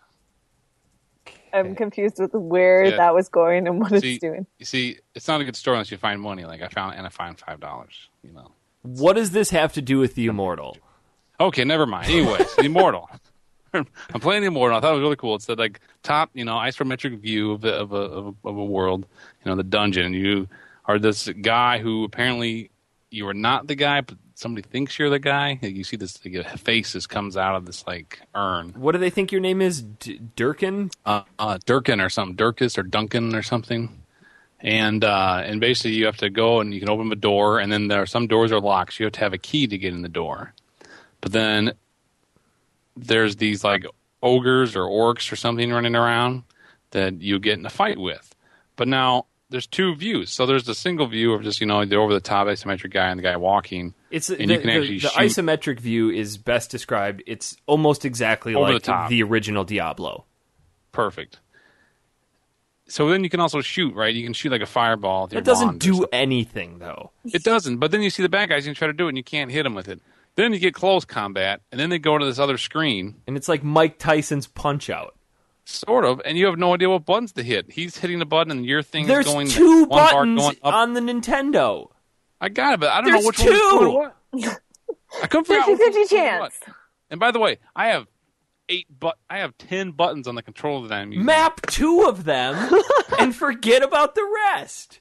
Speaker 2: I'm confused with where
Speaker 3: Yeah.
Speaker 2: that was going and what
Speaker 3: See,
Speaker 2: it's doing.
Speaker 3: you see, it's not a good story unless you find money. Like I found and I found five dollars. You know.
Speaker 1: What does this have to do with the Immortal?
Speaker 3: Okay, never mind. Anyways, The Immortal. I'm playing The Immortal. I thought it was really cool. It's the like top, you know, isometric view of a, of a of a of a world. You know, the dungeon. You are this guy who apparently you are not the guy, but somebody thinks you're the guy. You see this like, faces comes out of this like urn.
Speaker 1: What do they think your name is? D- Durkin?
Speaker 3: Uh, uh, Durkin or something, Durkis or Duncan or something. And uh, and basically you have to go and you can open a door, and then there are some doors are locked. So you have to have a key to get in the door. But then there's these like ogres or orcs or something running around that you get in a fight with. But now there's two views. So there's the single view of just, you know, the over the top isometric guy and the guy walking.
Speaker 1: It's
Speaker 3: and
Speaker 1: the,
Speaker 3: you can
Speaker 1: the-
Speaker 3: actually
Speaker 1: the
Speaker 3: shoot
Speaker 1: isometric view is best described. It's almost exactly
Speaker 3: Over
Speaker 1: like
Speaker 3: the top.
Speaker 1: the original Diablo.
Speaker 3: perfect. So then you can also shoot, right? You can shoot like a fireball. With your
Speaker 1: That doesn't
Speaker 3: wand or
Speaker 1: do
Speaker 3: something.
Speaker 1: anything, though.
Speaker 3: It doesn't. But then you see the bad guys and you try to do it and you can't hit them with it. Then you get close combat, and then they go to this other screen,
Speaker 1: And it's like Mike Tyson's Punch Out.
Speaker 3: sort of, and you have no idea what buttons to hit. He's hitting the button, and your thing
Speaker 1: There's
Speaker 3: is going
Speaker 1: two
Speaker 3: one bar
Speaker 1: buttons
Speaker 3: going up.
Speaker 1: on the Nintendo.
Speaker 3: I got it, but I don't
Speaker 1: There's
Speaker 3: know which one is
Speaker 1: two!
Speaker 3: doing what. I couldn't figure out which
Speaker 2: fifty-fifty
Speaker 3: one's doing what.
Speaker 2: chance.
Speaker 3: And by the way, I have eight but I have ten buttons on the controller that I'm using.
Speaker 1: Map two of them and forget about the rest.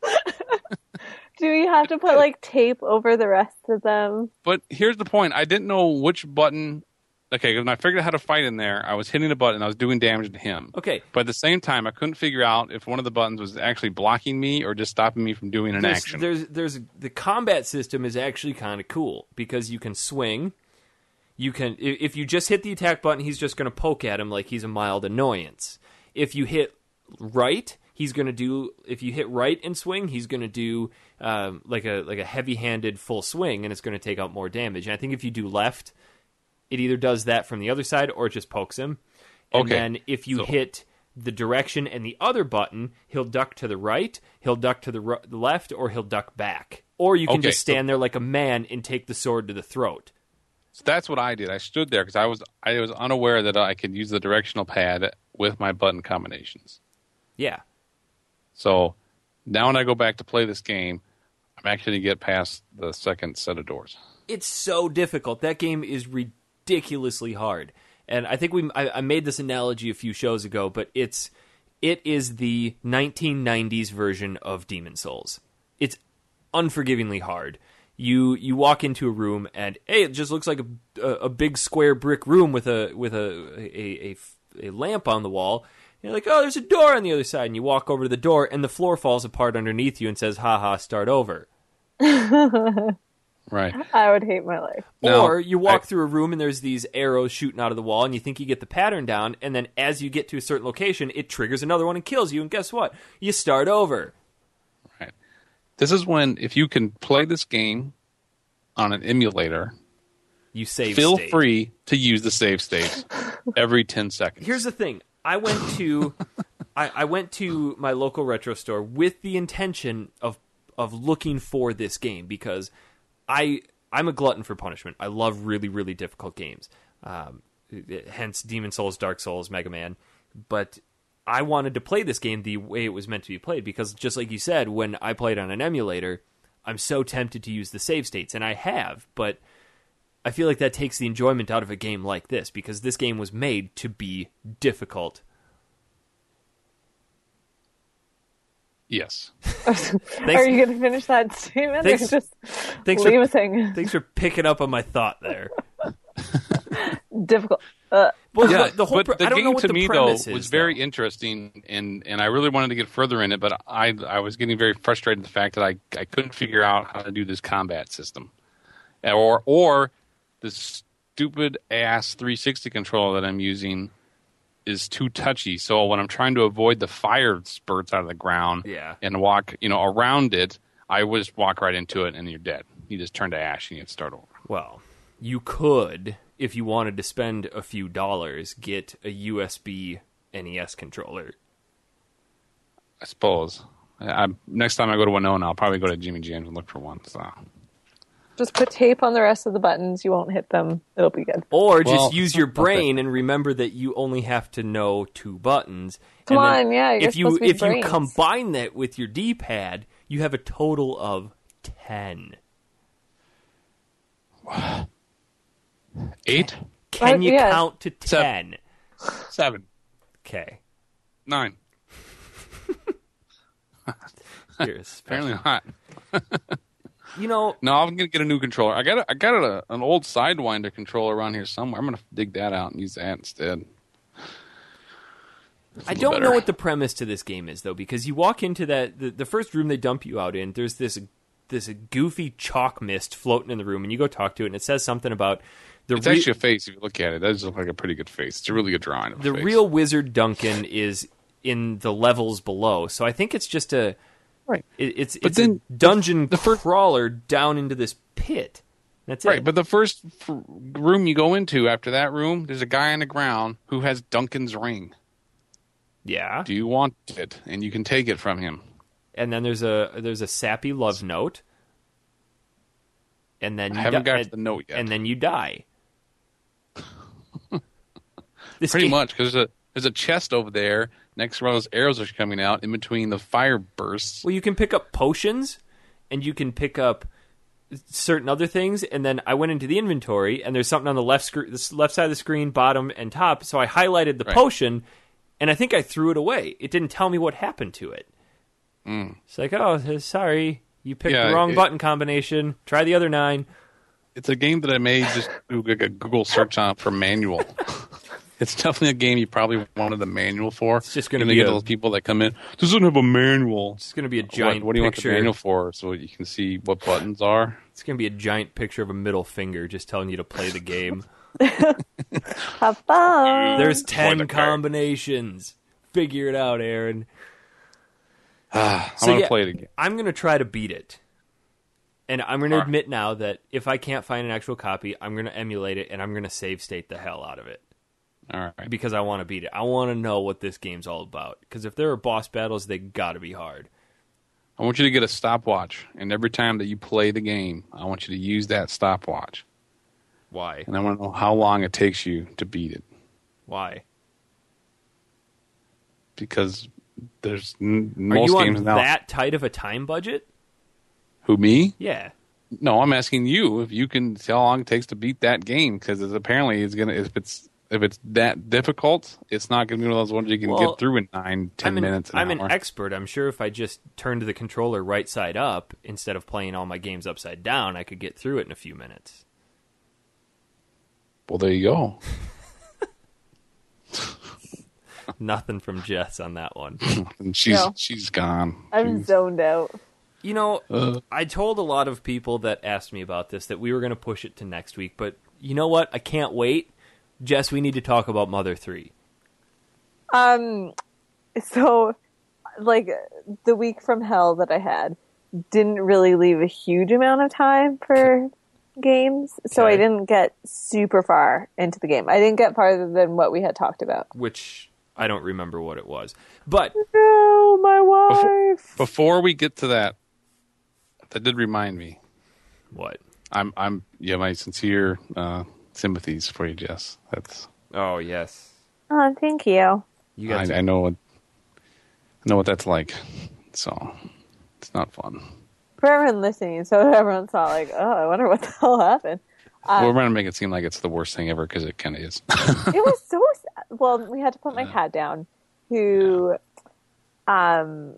Speaker 2: Do we have to put like tape over the rest of them?
Speaker 3: But here's the point: I didn't know which button. Okay, when I figured out how to fight in there, I was hitting a button, and I was doing damage to him.
Speaker 1: Okay.
Speaker 3: But at the same time, I couldn't figure out if one of the buttons was actually blocking me or just stopping me from doing an
Speaker 1: There's,
Speaker 3: action.
Speaker 1: there's, there's the combat system is actually kind of cool because you can swing. You can i- if you just hit the attack button, he's just going to poke at him like he's a mild annoyance. If you hit right, he's going to do. If you hit right and swing, he's going to do um, like a like a heavy-handed full swing, and it's going to take out more damage. And I think if you do left, it either does that from the other side or it just pokes him. And
Speaker 3: Okay.
Speaker 1: then if you
Speaker 3: So-
Speaker 1: hit the direction and the other button, he'll duck to the right, he'll duck to the, ru- the left, or he'll duck back. Or you can
Speaker 3: Okay,
Speaker 1: just stand there like a man and take the sword to the throat.
Speaker 3: So that's what I did. I stood there because I was I was unaware that I could use the directional pad with my button combinations.
Speaker 1: Yeah.
Speaker 3: So now when I go back to play this game, I'm actually going to get past the second set of doors.
Speaker 1: It's so difficult. That game is ridiculously hard. And I think we I, I made this analogy a few shows ago, but it's it is the nineteen nineties version of Demon Souls. It's unforgivingly hard. You you walk into a room and hey, it just looks like a, a, a big square brick room with a with a a, a, a lamp on the wall. And you're like, oh, there's a door on the other side, and you walk over to the door, and the floor falls apart underneath you and says, "Ha ha, start over."
Speaker 3: Right.
Speaker 2: I would hate my life.
Speaker 3: No,
Speaker 1: Or you walk
Speaker 3: I-
Speaker 1: through a room and there's these arrows shooting out of the wall, and you think you get the pattern down, and then as you get to a certain location, it triggers another one and kills you, and guess what? You start over.
Speaker 3: Right. This is when, if you can play this game on an emulator,
Speaker 1: You save
Speaker 3: feel
Speaker 1: state.
Speaker 3: free to use the save states every ten seconds.
Speaker 1: Here's the thing. I went to I, I went to my local retro store with the intention of of looking for this game because I I'm a glutton for punishment. I love really really difficult games. Um, hence Demon Souls, Dark Souls, Mega Man. But I wanted to play this game the way it was meant to be played because just like you said, when I played on an emulator, I'm so tempted to use the save states, and I have, but I feel like that takes the enjoyment out of a game like this because this game was made to be difficult.
Speaker 3: Yes.
Speaker 2: Are you going to finish that statement?
Speaker 1: Thanks,
Speaker 2: or just
Speaker 1: thanks,
Speaker 2: leave
Speaker 1: for,
Speaker 2: a thing?
Speaker 1: thanks for picking up on my thought there.
Speaker 2: Difficult. Uh,
Speaker 1: Well,
Speaker 3: Yeah,
Speaker 1: the, the whole
Speaker 3: but
Speaker 1: pre-
Speaker 3: the
Speaker 1: I don't
Speaker 3: game
Speaker 1: know what
Speaker 3: to
Speaker 1: the
Speaker 3: me though
Speaker 1: premise
Speaker 3: was
Speaker 1: is,
Speaker 3: very
Speaker 1: though.
Speaker 3: interesting, and and I really wanted to get further in it, but I I was getting very frustrated with the fact that I I couldn't figure out how to do this combat system, or or this stupid ass three sixty controller that I'm using is too touchy. So when I'm trying to avoid the fire spurts out of the ground,
Speaker 1: Yeah.
Speaker 3: and walk you know around it, I would just walk right into it, and you're dead. You just turn to ash, and you start over.
Speaker 1: Well, you could, if you wanted to spend a few dollars, get a U S B N E S controller.
Speaker 3: I suppose. I, I, next time I go to Winona, I'll probably go to Jimmy James and look for one. So.
Speaker 2: just put tape on the rest of the buttons. You won't hit them. It'll be good.
Speaker 1: Or
Speaker 3: Well,
Speaker 1: just use your brain and remember that you only have to know two buttons.
Speaker 2: Come
Speaker 1: And then
Speaker 2: on, yeah, you're
Speaker 1: if you
Speaker 2: supposed to be
Speaker 1: if you
Speaker 2: brains.
Speaker 1: combine that with your D-pad, you have a total of ten.
Speaker 3: Eight?
Speaker 1: Can
Speaker 2: Uh,
Speaker 1: you
Speaker 2: yeah.
Speaker 1: count to
Speaker 3: Seven.
Speaker 1: ten?
Speaker 3: Seven.
Speaker 1: Okay.
Speaker 3: Nine.
Speaker 1: You're a special-
Speaker 3: Apparently not.
Speaker 1: You know,
Speaker 3: No, I'm gonna get a new controller. I got a, I got a, an old Sidewinder controller around here somewhere. I'm gonna dig that out and use that instead. It's a
Speaker 1: I
Speaker 3: little
Speaker 1: don't
Speaker 3: better.
Speaker 1: know what the premise to this game is, though, because you walk into that the, the first room they dump you out in. There's this this goofy chalk mist floating in the room, and you go talk to it, and it says something about the
Speaker 3: It's
Speaker 1: re-
Speaker 3: actually a face. If you look at it, it does look like a pretty good face. It's a really good drawing. Of a
Speaker 1: the
Speaker 3: face.
Speaker 1: real wizard Duncan is in the levels below. So I think it's just a
Speaker 3: right,
Speaker 1: it, it's
Speaker 3: But
Speaker 1: it's
Speaker 3: then
Speaker 1: a dungeon
Speaker 3: the first-
Speaker 1: crawler down into this pit. That's
Speaker 3: right.
Speaker 1: it.
Speaker 3: But the first f- room you go into after that room, there's a guy on the ground who has Duncan's ring.
Speaker 1: yeah,
Speaker 3: Do you want it? And you can take it from him.
Speaker 1: and then there's a there's a sappy love note, and then
Speaker 3: I
Speaker 1: you
Speaker 3: haven't
Speaker 1: di-
Speaker 3: got
Speaker 1: and,
Speaker 3: to the note yet.
Speaker 1: and then you die. This
Speaker 3: Pretty
Speaker 1: game-
Speaker 3: much, because there's a, there's a chest over there next to where those arrows are coming out in between the fire bursts.
Speaker 1: Well, you can pick up potions, and you can pick up certain other things. And then I went into the inventory, and there's something on the left screen, the left side of the screen, bottom and top. So I highlighted the
Speaker 3: Right.
Speaker 1: potion, and I think I threw it away. It didn't tell me what happened to it.
Speaker 3: Mm.
Speaker 1: It's like, oh, sorry, you picked
Speaker 3: Yeah,
Speaker 1: the wrong
Speaker 3: it-
Speaker 1: button combination. Try the other nine.
Speaker 3: It's a game that I made just do like a Google search on for manual. It's definitely a game you probably wanted a manual for.
Speaker 1: It's just gonna
Speaker 3: And they
Speaker 1: be
Speaker 3: get
Speaker 1: a-
Speaker 3: those people that come in. This doesn't have a manual.
Speaker 1: It's going to be a giant
Speaker 3: What, what do you want
Speaker 1: picture.
Speaker 3: the manual for? So you can see what buttons are.
Speaker 1: It's going to be a giant picture of a middle finger just telling you to play the game.
Speaker 2: Have fun.
Speaker 1: There's ten
Speaker 3: the card.
Speaker 1: combinations. Figure it out, Aaron.
Speaker 3: I'm
Speaker 1: So,
Speaker 3: gonna
Speaker 1: yeah,
Speaker 3: play it again.
Speaker 1: I'm going to try to beat it. And I'm going to
Speaker 3: All right.
Speaker 1: admit now that if I can't find an actual copy, I'm going to emulate it and I'm going to save state the hell out of it
Speaker 3: All right.
Speaker 1: because I want to beat it. I want to know what this game's all about. Because if there are boss battles, they got to be hard.
Speaker 3: I want you to get a stopwatch, and every time that you play the game, I want you to use that stopwatch,
Speaker 1: Why?
Speaker 3: and I want to know how long it takes you to beat it.
Speaker 1: Why?
Speaker 3: Because there's n-
Speaker 1: Are
Speaker 3: most
Speaker 1: you on
Speaker 3: games now.
Speaker 1: that tight of a time budget?
Speaker 3: Who, me?
Speaker 1: Yeah.
Speaker 3: No, I'm asking you if you can tell how long it takes to beat that game, because apparently it's gonna if it's if it's that difficult, it's not gonna be one of those ones you can
Speaker 1: Well,
Speaker 3: get through in nine, ten
Speaker 1: I'm an,
Speaker 3: minutes. An
Speaker 1: I'm
Speaker 3: hour.
Speaker 1: an expert. I'm sure if I just turned the controller right side up instead of playing all my games upside down, I could get through it in a few minutes.
Speaker 3: Well, there you go.
Speaker 1: Nothing from Jess on that one.
Speaker 3: And she's
Speaker 2: No.
Speaker 3: she's gone.
Speaker 2: I'm
Speaker 3: She's-
Speaker 2: zoned out.
Speaker 1: You know,
Speaker 3: Uh.
Speaker 1: I told a lot of people that asked me about this that we were going to push it to next week, but you know what? I can't wait. Jess, we need to talk about Mother three.
Speaker 2: Um, so, like, the week from hell that I had didn't really leave a huge amount of time for games, so
Speaker 1: Okay.
Speaker 2: I didn't get super far into the game. I didn't get farther than what we had talked about.
Speaker 1: Which I don't remember what it was. But
Speaker 2: No, my wife.
Speaker 3: Before we get to that, that did remind me.
Speaker 1: what?
Speaker 3: I'm I'm yeah, my sincere uh, sympathies for you, Jess. That's
Speaker 1: Oh, yes.
Speaker 2: Oh, thank you.
Speaker 1: You got
Speaker 3: I,
Speaker 1: to,
Speaker 3: I know what I know what that's like. So it's not fun.
Speaker 2: For everyone listening, so everyone's all like, oh, I wonder what the hell happened. Uh,
Speaker 3: We're going to make it seem like it's the worst thing ever because it kind of is.
Speaker 2: It was so sad. Well, we had to put my cat down, who, um,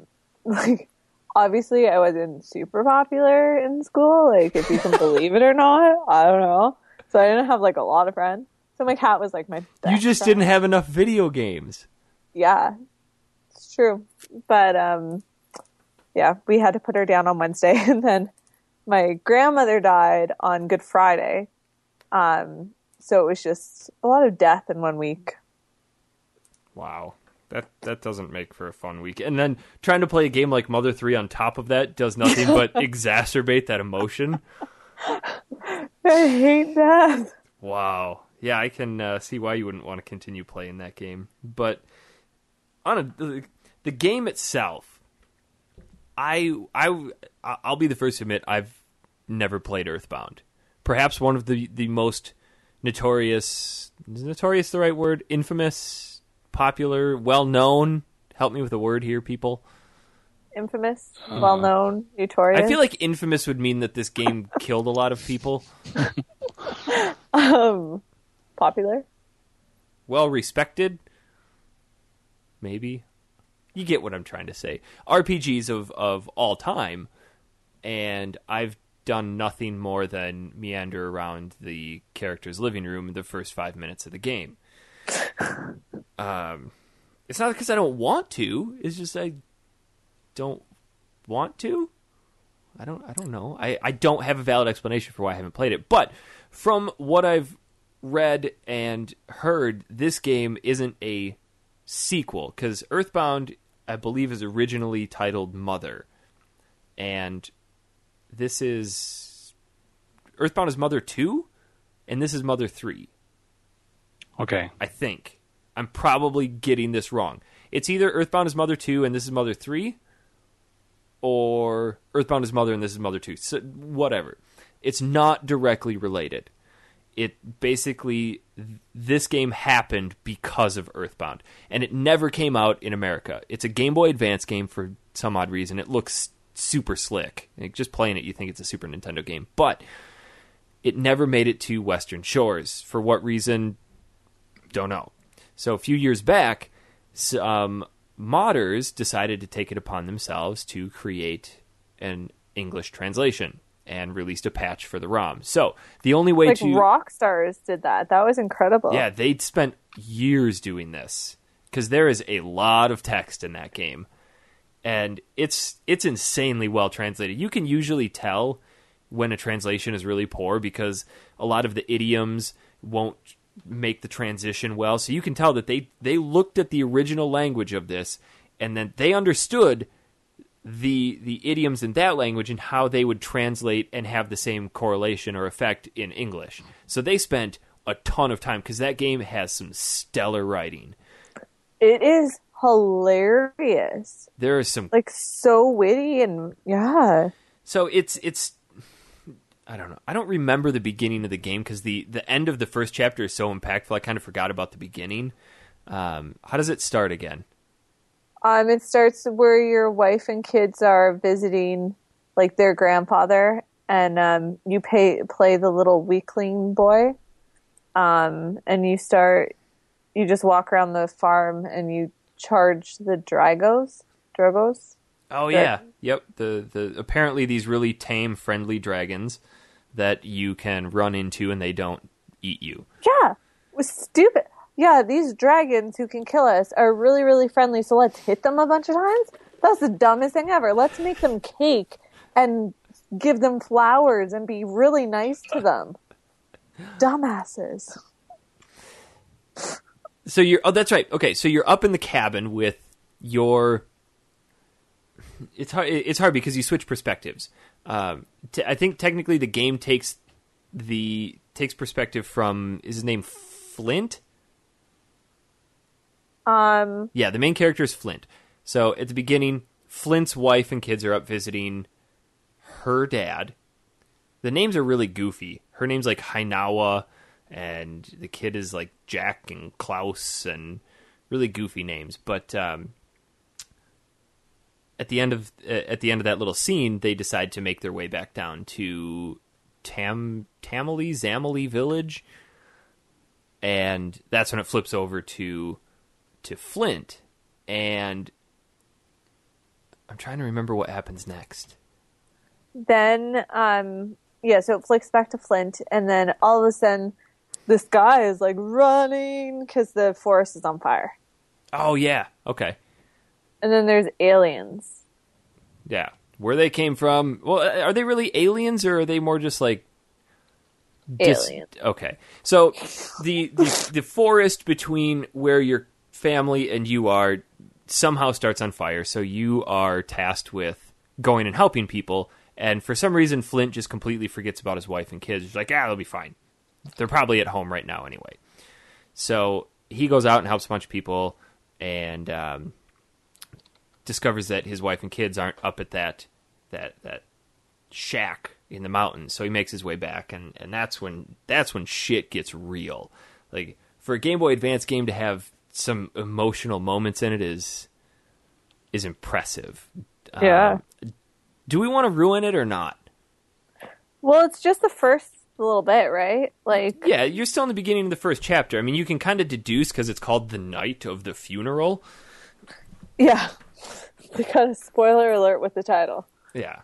Speaker 2: like, obviously I wasn't super popular in school, like, if you can believe it or not. I don't know. So I didn't have, like, a lot of friends. So my cat was, like, my best
Speaker 1: You just
Speaker 2: friend.
Speaker 1: didn't have enough video games.
Speaker 2: Yeah, it's true. But, um, yeah, we had to put her down on Wednesday. And then my grandmother died on Good Friday. Um, so it was just a lot of death in one week.
Speaker 1: Wow. That that doesn't make for a fun week. And then trying to play a game like Mother three on top of that does nothing but exacerbate that emotion.
Speaker 2: I hate death.
Speaker 1: Wow. Yeah, I can uh, see why you wouldn't want to continue playing that game. But on a, the, the game itself, I I I'll be the first to admit I've never played Earthbound. Perhaps one of the, the most notorious, is notorious the right word? Infamous, popular, well-known. Help me with a word here, people.
Speaker 2: Infamous, well-known, notorious.
Speaker 1: I feel like infamous would mean that this game killed a lot of people.
Speaker 2: um, popular.
Speaker 1: Well-respected. Maybe. You get what I'm trying to say. R P Gs of, of all time, and I've done nothing more than meander around the character's living room in the first five minutes of the game. um, it's not because I don't want to. It's just I don't want to. I don't. I don't know. I, I don't have a valid explanation for why I haven't played it. But from what I've read and heard, this game isn't a sequel because Earthbound, I believe, is originally titled Mother, and this is Earthbound is Mother two, and this is Mother three.
Speaker 3: Okay.
Speaker 1: I think. I'm probably getting this wrong. It's either Earthbound is Mother two and this is Mother three, or Earthbound is Mother and this is Mother two. So, whatever. It's not directly related. It basically, this game happened because of Earthbound, and it never came out in America. It's a Game Boy Advance game for some odd reason. It looks super slick. Like, just playing it, you think it's a Super Nintendo game, but it never made it to Western shores. For what reason? Don't know. So a few years back, some modders decided to take it upon themselves to create an English translation and released a patch for the ROM. So the only way
Speaker 2: like
Speaker 1: to...
Speaker 2: Rockstars did that. That was incredible.
Speaker 1: Yeah, they'd spent years doing this because there is a lot of text in that game. And it's it's insanely well translated. You can usually tell when a translation is really poor because a lot of the idioms won't make the transition well. So you can tell that they, they looked at the original language of this and then they understood the the idioms in that language and how they would translate and have the same correlation or effect in English. So they spent a ton of time because that game has some stellar writing.
Speaker 2: It is hilarious.
Speaker 1: There is some
Speaker 2: like so witty and yeah.
Speaker 1: So it's it's I don't know. I don't remember the beginning of the game because the, the end of the first chapter is so impactful. I kind of forgot about the beginning. Um, how does it start again?
Speaker 2: Um, it starts where your wife and kids are visiting, like their grandfather, and um, you pay play the little weakling boy, um, and you start. You just walk around the farm and you charge the dragos. Dragos.
Speaker 1: Oh yeah, yep. The the apparently these really tame, friendly dragons that you can run into and they don't eat you.
Speaker 2: Yeah, it was stupid. Yeah, these dragons who can kill us are really, really friendly, so let's hit them a bunch of times? That's the dumbest thing ever. Let's make them cake and give them flowers and be really nice to them. Dumbasses.
Speaker 1: So you're, oh, that's right. Okay, so you're up in the cabin with your, it's hard, it's hard because you switch perspectives. Um, t- I think technically the game takes the, takes perspective from, is his name Flint?
Speaker 2: Um,
Speaker 1: yeah, the main character is Flint. So at the beginning, Flint's wife and kids are up visiting her dad. The names are really goofy. Her name's like Hainawa, and the kid is like Jack and Klaus, and really goofy names. But um, at the end of at the end of that little scene, they decide to make their way back down to Tam Tamale Zamale Village, and that's when it flips over to. to Flint, and I'm trying to remember what happens next.
Speaker 2: Then, um, yeah, so it flicks back to Flint, and then all of a sudden, this guy is like running because the forest is on fire.
Speaker 1: Oh, yeah. Okay.
Speaker 2: And then there's aliens.
Speaker 1: Yeah. Where they came from. Well, are they really aliens, or are they more just like dis-
Speaker 2: Aliens.
Speaker 1: Okay. So the, the the forest between where your family and you are somehow starts on fire, so you are tasked with going and helping people, and for some reason Flint just completely forgets about his wife and kids. He's like, ah, they'll be fine. They're probably at home right now anyway. So he goes out and helps a bunch of people, and um, discovers that his wife and kids aren't up at that that that shack in the mountains. So he makes his way back, and, and that's when that's when shit gets real. Like, for a Game Boy Advance game to have some emotional moments in it is is impressive.
Speaker 2: Yeah.
Speaker 1: Um, do we want to ruin it or not?
Speaker 2: Well, it's just the first little bit, right? Like,
Speaker 1: Yeah, you're still in the beginning of the first chapter. I mean, you can kind of deduce because it's called The Night of the Funeral.
Speaker 2: yeah. They got a spoiler alert with the title.
Speaker 1: Yeah.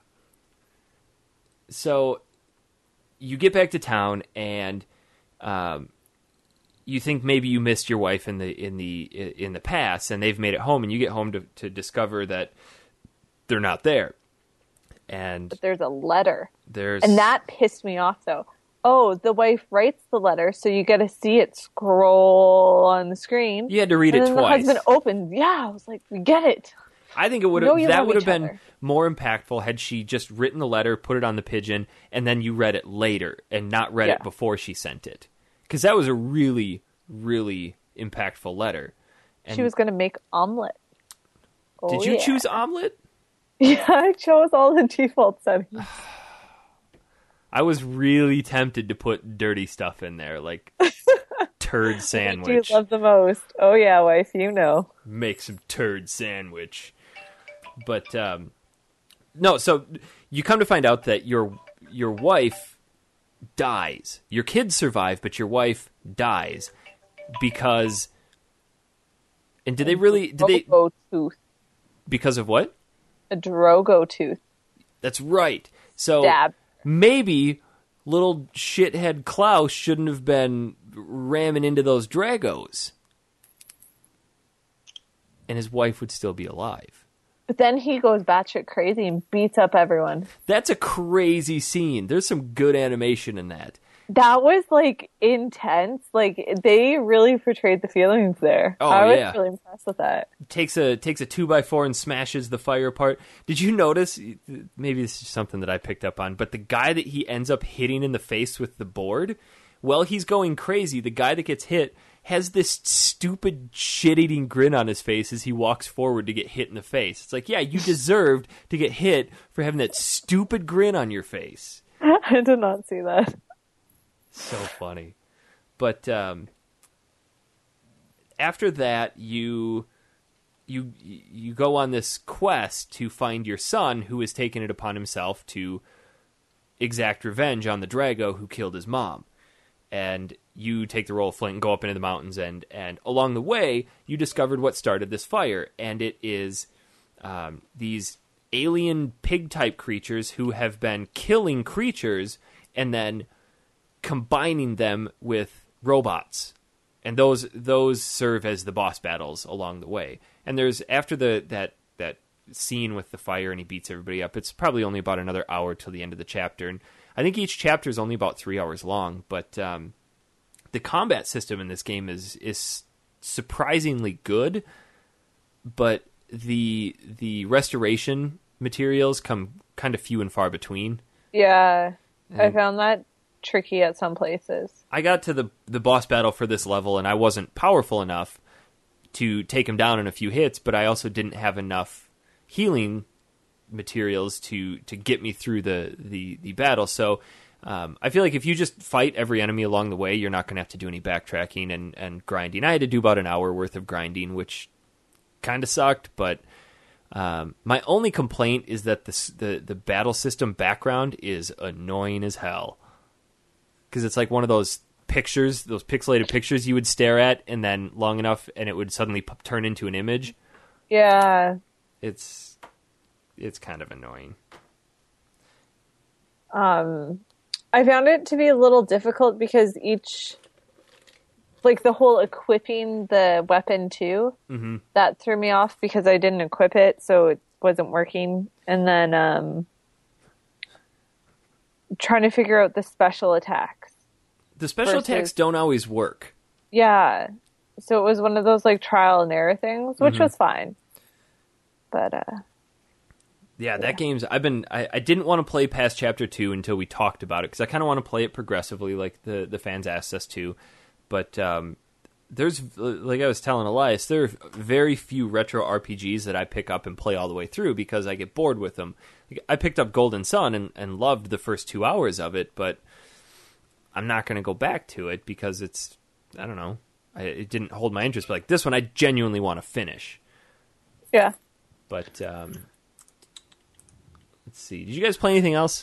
Speaker 1: So you get back to town, and um, you think maybe you missed your wife in the in the in the past, and they've made it home, and you get home to to discover that they're not there. And
Speaker 2: But there's a letter.
Speaker 1: there's
Speaker 2: And that pissed me off, though. Oh, the wife writes the letter, so you get to see it scroll on the screen.
Speaker 1: you had to read
Speaker 2: and
Speaker 1: it
Speaker 2: then
Speaker 1: twice.
Speaker 2: the husband opens. Yeah, I was like, we get it.
Speaker 1: I think it would
Speaker 2: know
Speaker 1: have
Speaker 2: you
Speaker 1: that
Speaker 2: love
Speaker 1: would have
Speaker 2: each
Speaker 1: been
Speaker 2: other.
Speaker 1: more impactful had she just written the letter, put it on the pigeon, and then you read it later and not read it
Speaker 2: Yeah.
Speaker 1: before she sent it. Because that was a really, really impactful letter. And
Speaker 2: She was going to make omelet. Oh,
Speaker 1: did you
Speaker 2: yeah.
Speaker 1: choose omelet?
Speaker 2: Yeah, I chose all the default settings.
Speaker 1: I was really tempted to put dirty stuff in there, like turd
Speaker 2: What
Speaker 1: sandwich.
Speaker 2: do you love the most? Oh, yeah, wife, you know.
Speaker 1: Make some turd sandwich. But um, no, so you come to find out that your your wife dies. Your kids survive, but your wife dies because. And did they really? Did they?
Speaker 2: Drogo tooth.
Speaker 1: Because of what?
Speaker 2: A Drogo tooth.
Speaker 1: That's right. So
Speaker 2: Dab.
Speaker 1: maybe little shithead Klaus shouldn't have been ramming into those Dragos, and his wife would still be alive.
Speaker 2: But then he goes batshit crazy and beats up everyone.
Speaker 1: That's a crazy scene. There's some good animation in that.
Speaker 2: That was, like, intense. Like, they really portrayed the feelings there.
Speaker 1: Oh,
Speaker 2: I was
Speaker 1: yeah.
Speaker 2: really impressed with that.
Speaker 1: Takes a takes a two by four and smashes the fire apart. Did you notice? Maybe this is something that I picked up on, but the guy that he ends up hitting in the face with the board, while he's going crazy, the guy that gets hit has this stupid shit-eating grin on his face as he walks forward to get hit in the face. It's like, yeah, you deserved to get hit for having that stupid grin on your face.
Speaker 2: I did not see that.
Speaker 1: So funny. But um, after that, you you you go on this quest to find your son, who has taken it upon himself to exact revenge on the Drago who killed his mom. And you take the role of Flint and go up into the mountains, and, and along the way, you discovered what started this fire, and it is um, these alien pig-type creatures who have been killing creatures and then combining them with robots, and those those serve as the boss battles along the way. And there's after the that that scene with the fire and he beats everybody up, it's probably only about another hour till the end of the chapter, and I think each chapter is only about three hours long. But um, the combat system in this game is is surprisingly good, but the the restoration materials come kind of few and far between.
Speaker 2: Yeah, I
Speaker 1: And-
Speaker 2: found that tricky at some places.
Speaker 1: I got to the the boss battle for this level, and I wasn't powerful enough to take him down in a few hits, but I also didn't have enough healing materials to to get me through the the, the battle. So um, I feel like if you just fight every enemy along the way, you're not going to have to do any backtracking and, and grinding. I had to do about an hour worth of grinding, which kind of sucked, but um, my only complaint is that the, the, the battle system background is annoying as hell. Because it's like one of those pictures, those pixelated pictures you would stare at, and then long enough, and it would suddenly p- turn into an image.
Speaker 2: Yeah,
Speaker 1: It's it's kind of annoying.
Speaker 2: Um, I found it to be a little difficult because each, like the whole equipping the weapon too,
Speaker 1: Mm-hmm.
Speaker 2: that threw me off because I didn't equip it, so it wasn't working. And then um, trying to figure out the special attacks.
Speaker 1: The special
Speaker 2: Versus-
Speaker 1: attacks don't always work.
Speaker 2: Yeah, so it was one of those like trial and error things, which
Speaker 1: Mm-hmm.
Speaker 2: was fine. But uh,
Speaker 1: Yeah, that game's. I've been. I, I didn't want to play past chapter two until we talked about it because I kind of want to play it progressively, like the the fans asked us to. But um, there's, like I was telling Elias, there are very few retro R P Gs that I pick up and play all the way through because I get bored with them. I picked up Golden Sun and, and loved the first two hours of it, but I'm not going to go back to it because it's. I don't know. I, it didn't hold my interest. But like this one, I genuinely want to finish.
Speaker 2: yeah.
Speaker 1: But um, let's see. Did you guys play anything else?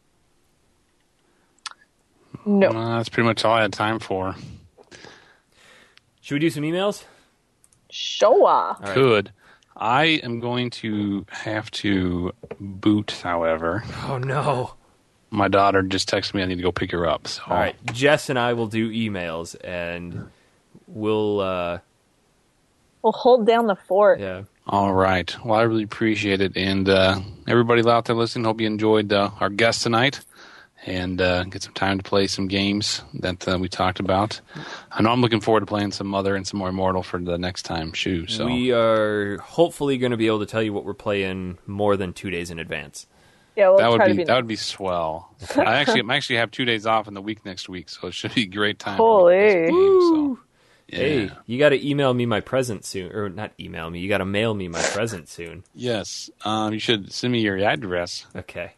Speaker 2: No.
Speaker 3: Uh, that's pretty much all I had time for.
Speaker 1: Should we do some emails?
Speaker 2: Showa.
Speaker 1: All right.
Speaker 3: Could. I am going to have to boot, however.
Speaker 1: Oh no!
Speaker 3: My daughter just texted me I need to go pick her up. So.
Speaker 1: All right, Jess and I will do emails, and we'll uh,
Speaker 2: We'll hold down the fort.
Speaker 1: yeah.
Speaker 3: All right. Well, I really appreciate it. And uh, everybody out there listening, hope you enjoyed uh, our guest tonight and uh, get some time to play some games that uh, we talked about. I know I'm looking forward to playing some Mother and some more Immortal for the next time, too. So.
Speaker 1: We are hopefully going to be able to tell you what we're playing more than two days in advance.
Speaker 2: Yeah, we'll
Speaker 3: that would
Speaker 2: try
Speaker 3: be,
Speaker 2: to be.
Speaker 3: that would be swell. I actually I actually have two days off in the week next week, so it should be a great time.
Speaker 2: Holy.
Speaker 3: For me to play some games, so. Yeah.
Speaker 1: Hey, you got to email me my present soon, or not email me. You got to mail me my present soon.
Speaker 3: Yes. Um, you should send me your address,
Speaker 1: Okay.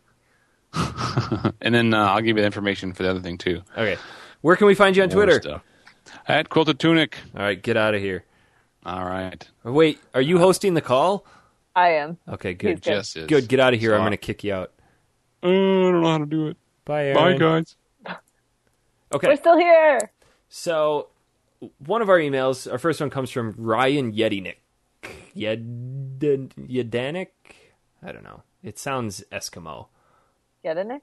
Speaker 3: and then uh, I'll give you the information for the other thing too.
Speaker 1: Okay. Where can we find you on Twitter?
Speaker 3: Stuff. At Quilted Tunic.
Speaker 1: All right, get out of here.
Speaker 3: All right.
Speaker 1: Oh, wait, are you hosting the call?
Speaker 2: I am.
Speaker 1: Okay, good.
Speaker 2: He's good.
Speaker 3: Jess is.
Speaker 1: Good. Get out of here.
Speaker 3: So-
Speaker 1: I'm going to kick you out.
Speaker 3: Uh, I don't know how to do it.
Speaker 1: Bye,
Speaker 3: Bye,
Speaker 1: Aaron.
Speaker 3: guys.
Speaker 1: Okay.
Speaker 2: We're still here.
Speaker 1: So, one of our emails, our first one comes from Ryan Yedinik. Yed- Yedanik? I don't know. It sounds Eskimo.
Speaker 2: Yedinik?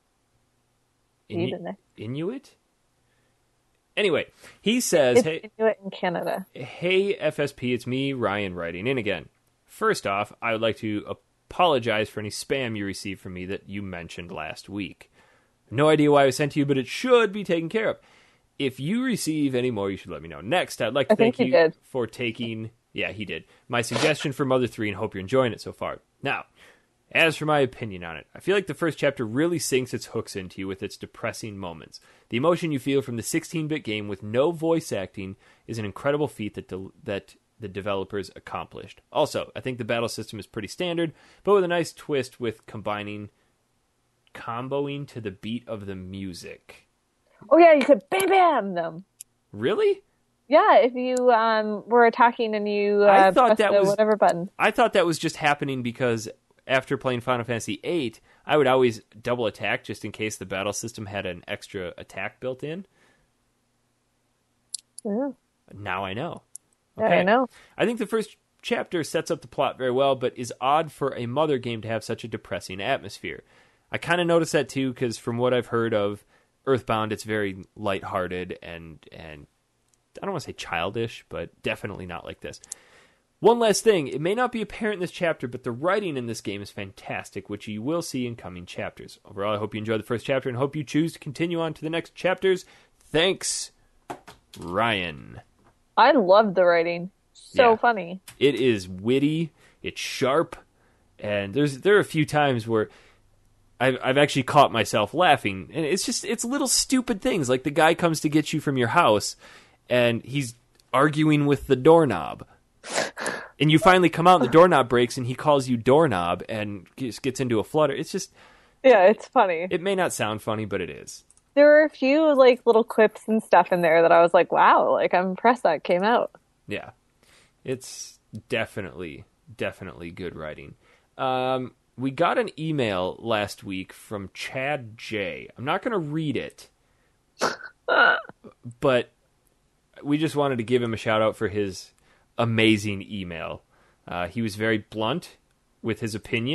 Speaker 1: Inu-
Speaker 2: Yedinik.
Speaker 1: Inuit? Anyway, he says,
Speaker 2: It's
Speaker 1: hey,
Speaker 2: Inuit in Canada.
Speaker 1: hey, F S P, it's me, Ryan, writing in again. First off, I would like to apologize for any spam you received from me that you mentioned last week. No idea why I was sent to you, but it should be taken care of. If you receive any more, you should let me know. Next, I'd like to
Speaker 2: I think
Speaker 1: thank
Speaker 2: he
Speaker 1: you
Speaker 2: did.
Speaker 1: for taking, yeah, he did, my suggestion for Mother three and hope you're enjoying it so far. Now, as for my opinion on it, I feel like the first chapter really sinks its hooks into you with its depressing moments. The emotion you feel from the sixteen-bit game with no voice acting is an incredible feat that de- that the developers accomplished. Also, I think the battle system is pretty standard, but with a nice twist with combining comboing to the beat of the music.
Speaker 2: Oh yeah, you could bam bam them.
Speaker 1: Really?
Speaker 2: Yeah, if you um were attacking and you uh,
Speaker 1: I thought
Speaker 2: pressed
Speaker 1: that
Speaker 2: the
Speaker 1: was-
Speaker 2: whatever button.
Speaker 1: I thought that was just happening because after playing Final Fantasy eight, I would always double attack just in case the battle system had an extra attack built in.
Speaker 2: Yeah,
Speaker 1: Now I know.
Speaker 2: yeah, I know.
Speaker 1: I think the first chapter sets up the plot very well, but is odd for a Mother game to have such a depressing atmosphere. I kind of noticed that too, because from what I've heard of Earthbound, it's very lighthearted and and I don't want to say childish, but definitely not like this. One last thing, it may not be apparent in this chapter, but the writing in this game is fantastic, which you will see in coming chapters. Overall, I hope you enjoyed the first chapter and hope you choose to continue on to the next chapters. Thanks, Ryan.
Speaker 2: I love the writing. So
Speaker 1: Yeah.
Speaker 2: funny.
Speaker 1: It is witty, it's sharp, and there's there are a few times where I've I've actually caught myself laughing, and it's just it's little stupid things like the guy comes to get you from your house, and he's arguing with the doorknob, and you finally come out, and the doorknob breaks, and he calls you doorknob, and just gets into a flutter. It's just
Speaker 2: Yeah, it's funny.
Speaker 1: it may not sound funny, but it is.
Speaker 2: There were a few like little quips and stuff in there that I was like, wow, like I'm impressed that came out.
Speaker 1: Yeah, it's definitely, definitely good writing. Um, we got an email last week from Chad J. I'm not going to read it, but we just wanted to give him a shout out for his amazing email. Uh, he was very blunt with his opinion,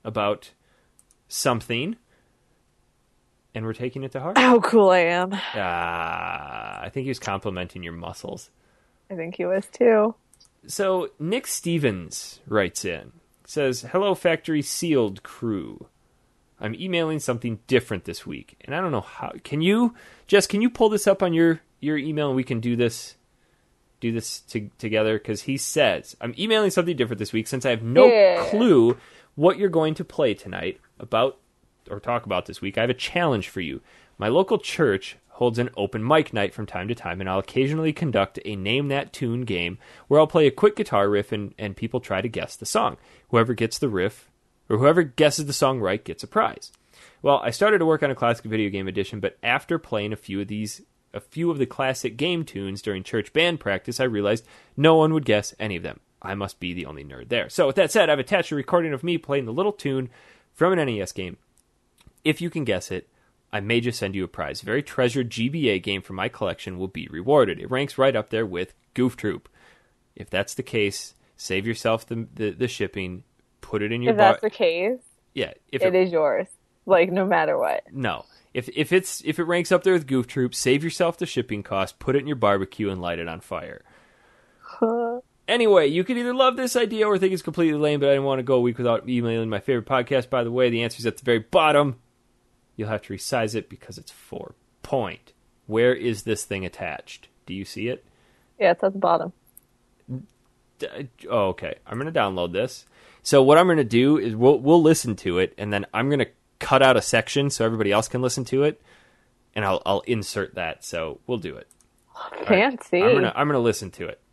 Speaker 1: about something, and we're taking it to heart.
Speaker 2: How cool I am.
Speaker 1: Ah, I think he was complimenting your muscles.
Speaker 2: I think he was too.
Speaker 1: So Nick Stevens writes in, says, "Hello, Factory Sealed crew. I'm emailing something different this week, and I don't know how. Can you, Jess? Can you pull this up on your, your email, and we can do this, do this to, together? Because he says I'm emailing something different this week since I have no
Speaker 2: Yeah.
Speaker 1: clue what you're going to play tonight about or talk about this week. I have a challenge for you. My local church holds an open mic night from time to time, and I'll occasionally conduct a Name That Tune game where I'll play a quick guitar riff and, and people try to guess the song. Whoever gets the riff, or whoever guesses the song right, gets a prize. Well, I started to work on a classic video game edition, but after playing a few of these, a few of the classic game tunes during church band practice, I realized no one would guess any of them. I must be the only nerd there. So with that said, I've attached a recording of me playing the little tune from an N E S game. If you can guess it, I may just send you a prize. A very treasured G B A game from my collection will be rewarded. It ranks right up there with Goof Troop. If that's the case, save yourself the the, the shipping, put it in your
Speaker 2: If that's
Speaker 1: bar-
Speaker 2: the case,
Speaker 1: yeah, if
Speaker 2: it is yours. Like, no matter what.
Speaker 1: No. If if it's if it ranks up there with Goof Troop, save yourself the shipping cost, put it in your barbecue, and light it on fire. Anyway, you could either love this idea or think it's completely lame, but I didn't want to go a week without emailing my favorite podcast. By the way, the answer's at the very bottom. You'll have to resize it because it's four point. Where is this thing attached? Do you see it?
Speaker 2: Yeah, it's at the bottom.
Speaker 1: D- Oh, okay. I'm going to download this. So what I'm going to do is we'll we'll listen to it, and then I'm going to cut out a section so everybody else can listen to it, and I'll I'll insert that. So we'll do it.
Speaker 2: Fancy.
Speaker 1: I'm gonna I'm gonna listen to it.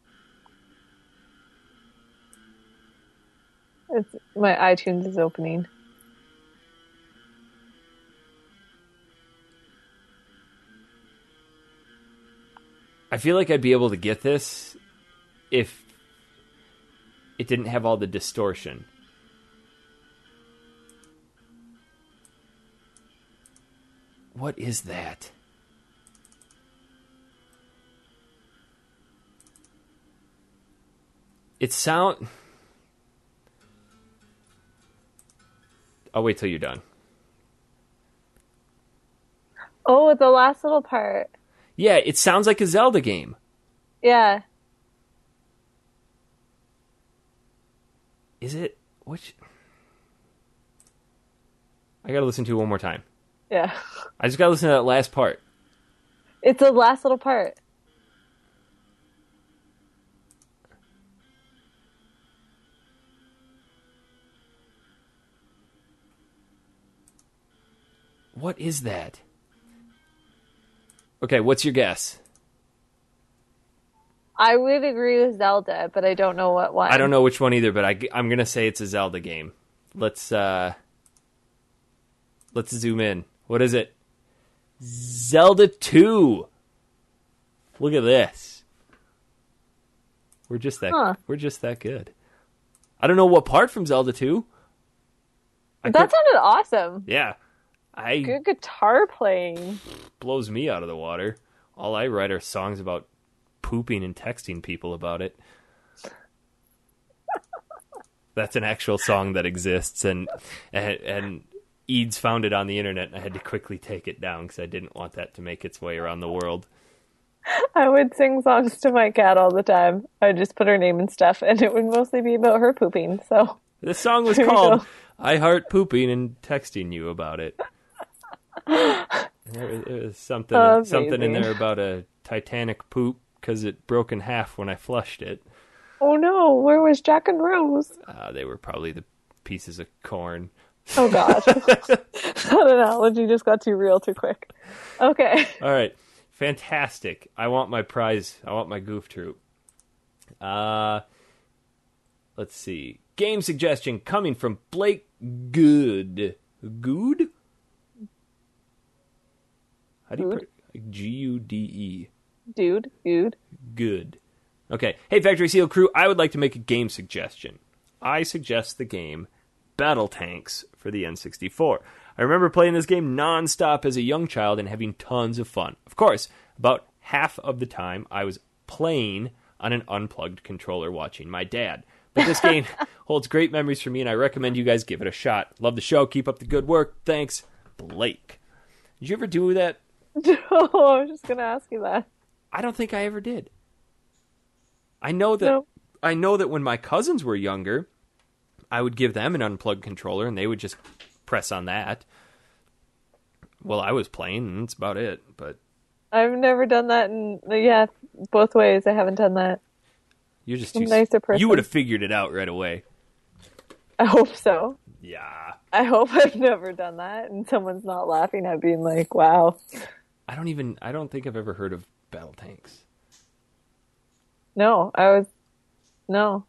Speaker 2: It's, my iTunes is opening.
Speaker 1: I feel like I'd be able to get this if it didn't have all the distortion. What is that? It sound... I'll wait till you're done.
Speaker 2: Oh, the last little part.
Speaker 1: Yeah, it sounds like a Zelda game.
Speaker 2: Yeah.
Speaker 1: Is it? Which? I gotta listen to it one more time.
Speaker 2: Yeah.
Speaker 1: I just gotta listen to that last part.
Speaker 2: It's the last little part.
Speaker 1: What is that? Okay, what's your guess?
Speaker 2: I would agree with Zelda, but I don't know what one.
Speaker 1: I don't know which one either, but I, I'm gonna say it's a Zelda game. Let's uh, let's zoom in. What is it? Zelda two. Look at this. We're just that.
Speaker 2: Huh.
Speaker 1: We're just that good. I don't know what part from Zelda two. I
Speaker 2: That
Speaker 1: could-
Speaker 2: sounded awesome.
Speaker 1: yeah, I
Speaker 2: Good guitar playing.
Speaker 1: blows me out of the water. All I write are songs about pooping and texting people about it. That's an actual song that exists, and and, and Eads found it on the internet, and I had to quickly take it down because I didn't want that to make its way around the world.
Speaker 2: I would sing songs to my cat all the time. I'd just put her name and stuff, and it would mostly be about her pooping. So
Speaker 1: This song was
Speaker 2: There you
Speaker 1: called
Speaker 2: go.
Speaker 1: "I Heart Pooping" and texting you about it. There was, there was something
Speaker 2: Amazing.
Speaker 1: something in there about a Titanic poop because it broke in half when I flushed it.
Speaker 2: oh no, where was Jack and Rose?
Speaker 1: Uh, they were probably the pieces of corn.
Speaker 2: Oh god, that analogy just got too real too quick. Okay,
Speaker 1: All right, fantastic. I want my prize. I want my Goof Troop. Uh, let's see. Game suggestion coming from Blake Good. Good? How do you
Speaker 2: Good.
Speaker 1: pr- G U D E.
Speaker 2: dude, dude.
Speaker 1: Good. Okay. Hey, Factory Seal crew, I would like to make a game suggestion. I suggest the game Battle Tanks for the N sixty-four. I remember playing this game nonstop as a young child and having tons of fun. Of course, about half of the time I was playing on an unplugged controller watching my dad. But this game holds great memories for me, and I recommend you guys give it a shot. Love the show. Keep up the good work. Thanks, Blake. Did you ever do that?
Speaker 2: No, I was just gonna ask you that.
Speaker 1: I don't think I ever did. I know that
Speaker 2: No.
Speaker 1: I know that when my cousins were younger, I would give them an unplugged controller, and they would just press on that. Well, I was playing, and that's about it. But
Speaker 2: I've never done that, and yeah, both ways. I haven't done that.
Speaker 1: you're just
Speaker 2: I'm
Speaker 1: too.
Speaker 2: a nicer person.
Speaker 1: You would have figured it out right away.
Speaker 2: I hope so.
Speaker 1: Yeah.
Speaker 2: I hope I've never done that, and someone's not laughing at being like, "Wow."
Speaker 1: I don't even. I don't think I've ever heard of Battle Tanks.
Speaker 2: No, I was no.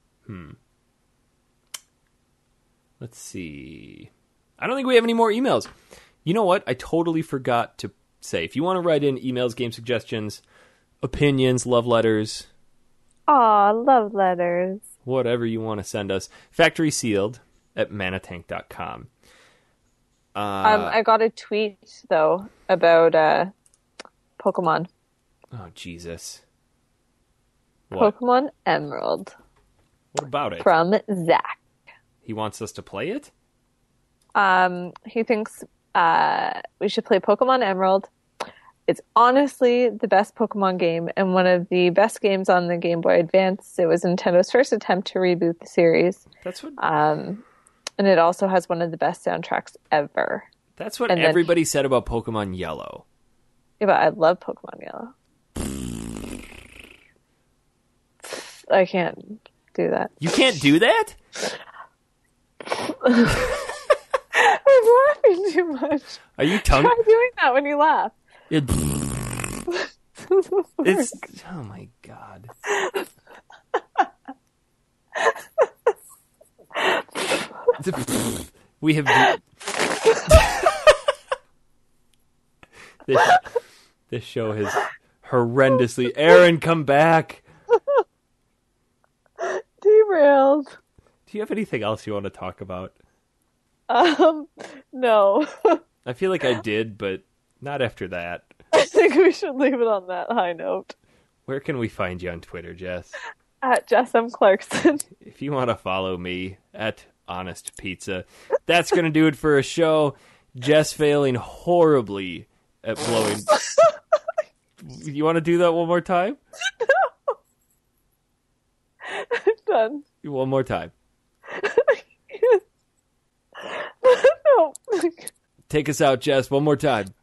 Speaker 1: Let's see. I don't think we have any more emails. You know what? I totally forgot to say. If you want to write in emails, game suggestions, opinions, love letters,
Speaker 2: Aw, love letters.
Speaker 1: whatever you want to send us, factory sealed at manatank dot com. Uh,
Speaker 2: Um, I got a tweet though about uh, Pokemon.
Speaker 1: oh, Jesus. What?
Speaker 2: Pokemon Emerald
Speaker 1: What about it?
Speaker 2: from Zach.
Speaker 1: He wants us to play it?
Speaker 2: Um, he thinks uh, we should play Pokemon Emerald. It's honestly the best Pokemon game and one of the best games on the Game Boy Advance. It was Nintendo's first attempt to reboot the series.
Speaker 1: That's what
Speaker 2: Um, and it also has one of the best soundtracks ever.
Speaker 1: That's what
Speaker 2: and then-
Speaker 1: everybody said about Pokemon Yellow.
Speaker 2: Yeah, but I love Pokemon Yellow. I can't do that.
Speaker 1: You can't do that?
Speaker 2: I'm laughing too much.
Speaker 1: Are you tongue?
Speaker 2: Try doing that when you laugh.
Speaker 1: It, it's oh my god. We have this, this show has horrendously. Aaron, come back.
Speaker 2: Derailed.
Speaker 1: Do you have anything else you want to talk about?
Speaker 2: Um, no.
Speaker 1: I feel like I did, but not after that.
Speaker 2: I think we should leave it on that high note.
Speaker 1: Where can we find you on Twitter, Jess?
Speaker 2: At Jess M. Clarkson.
Speaker 1: If you want to follow me at Honest Pizza, that's going to do it for a show. Jess failing horribly at blowing. You want to do that one more time?
Speaker 2: I'm done.
Speaker 1: One more time.
Speaker 2: No.
Speaker 1: Take us out, Jess. One more time.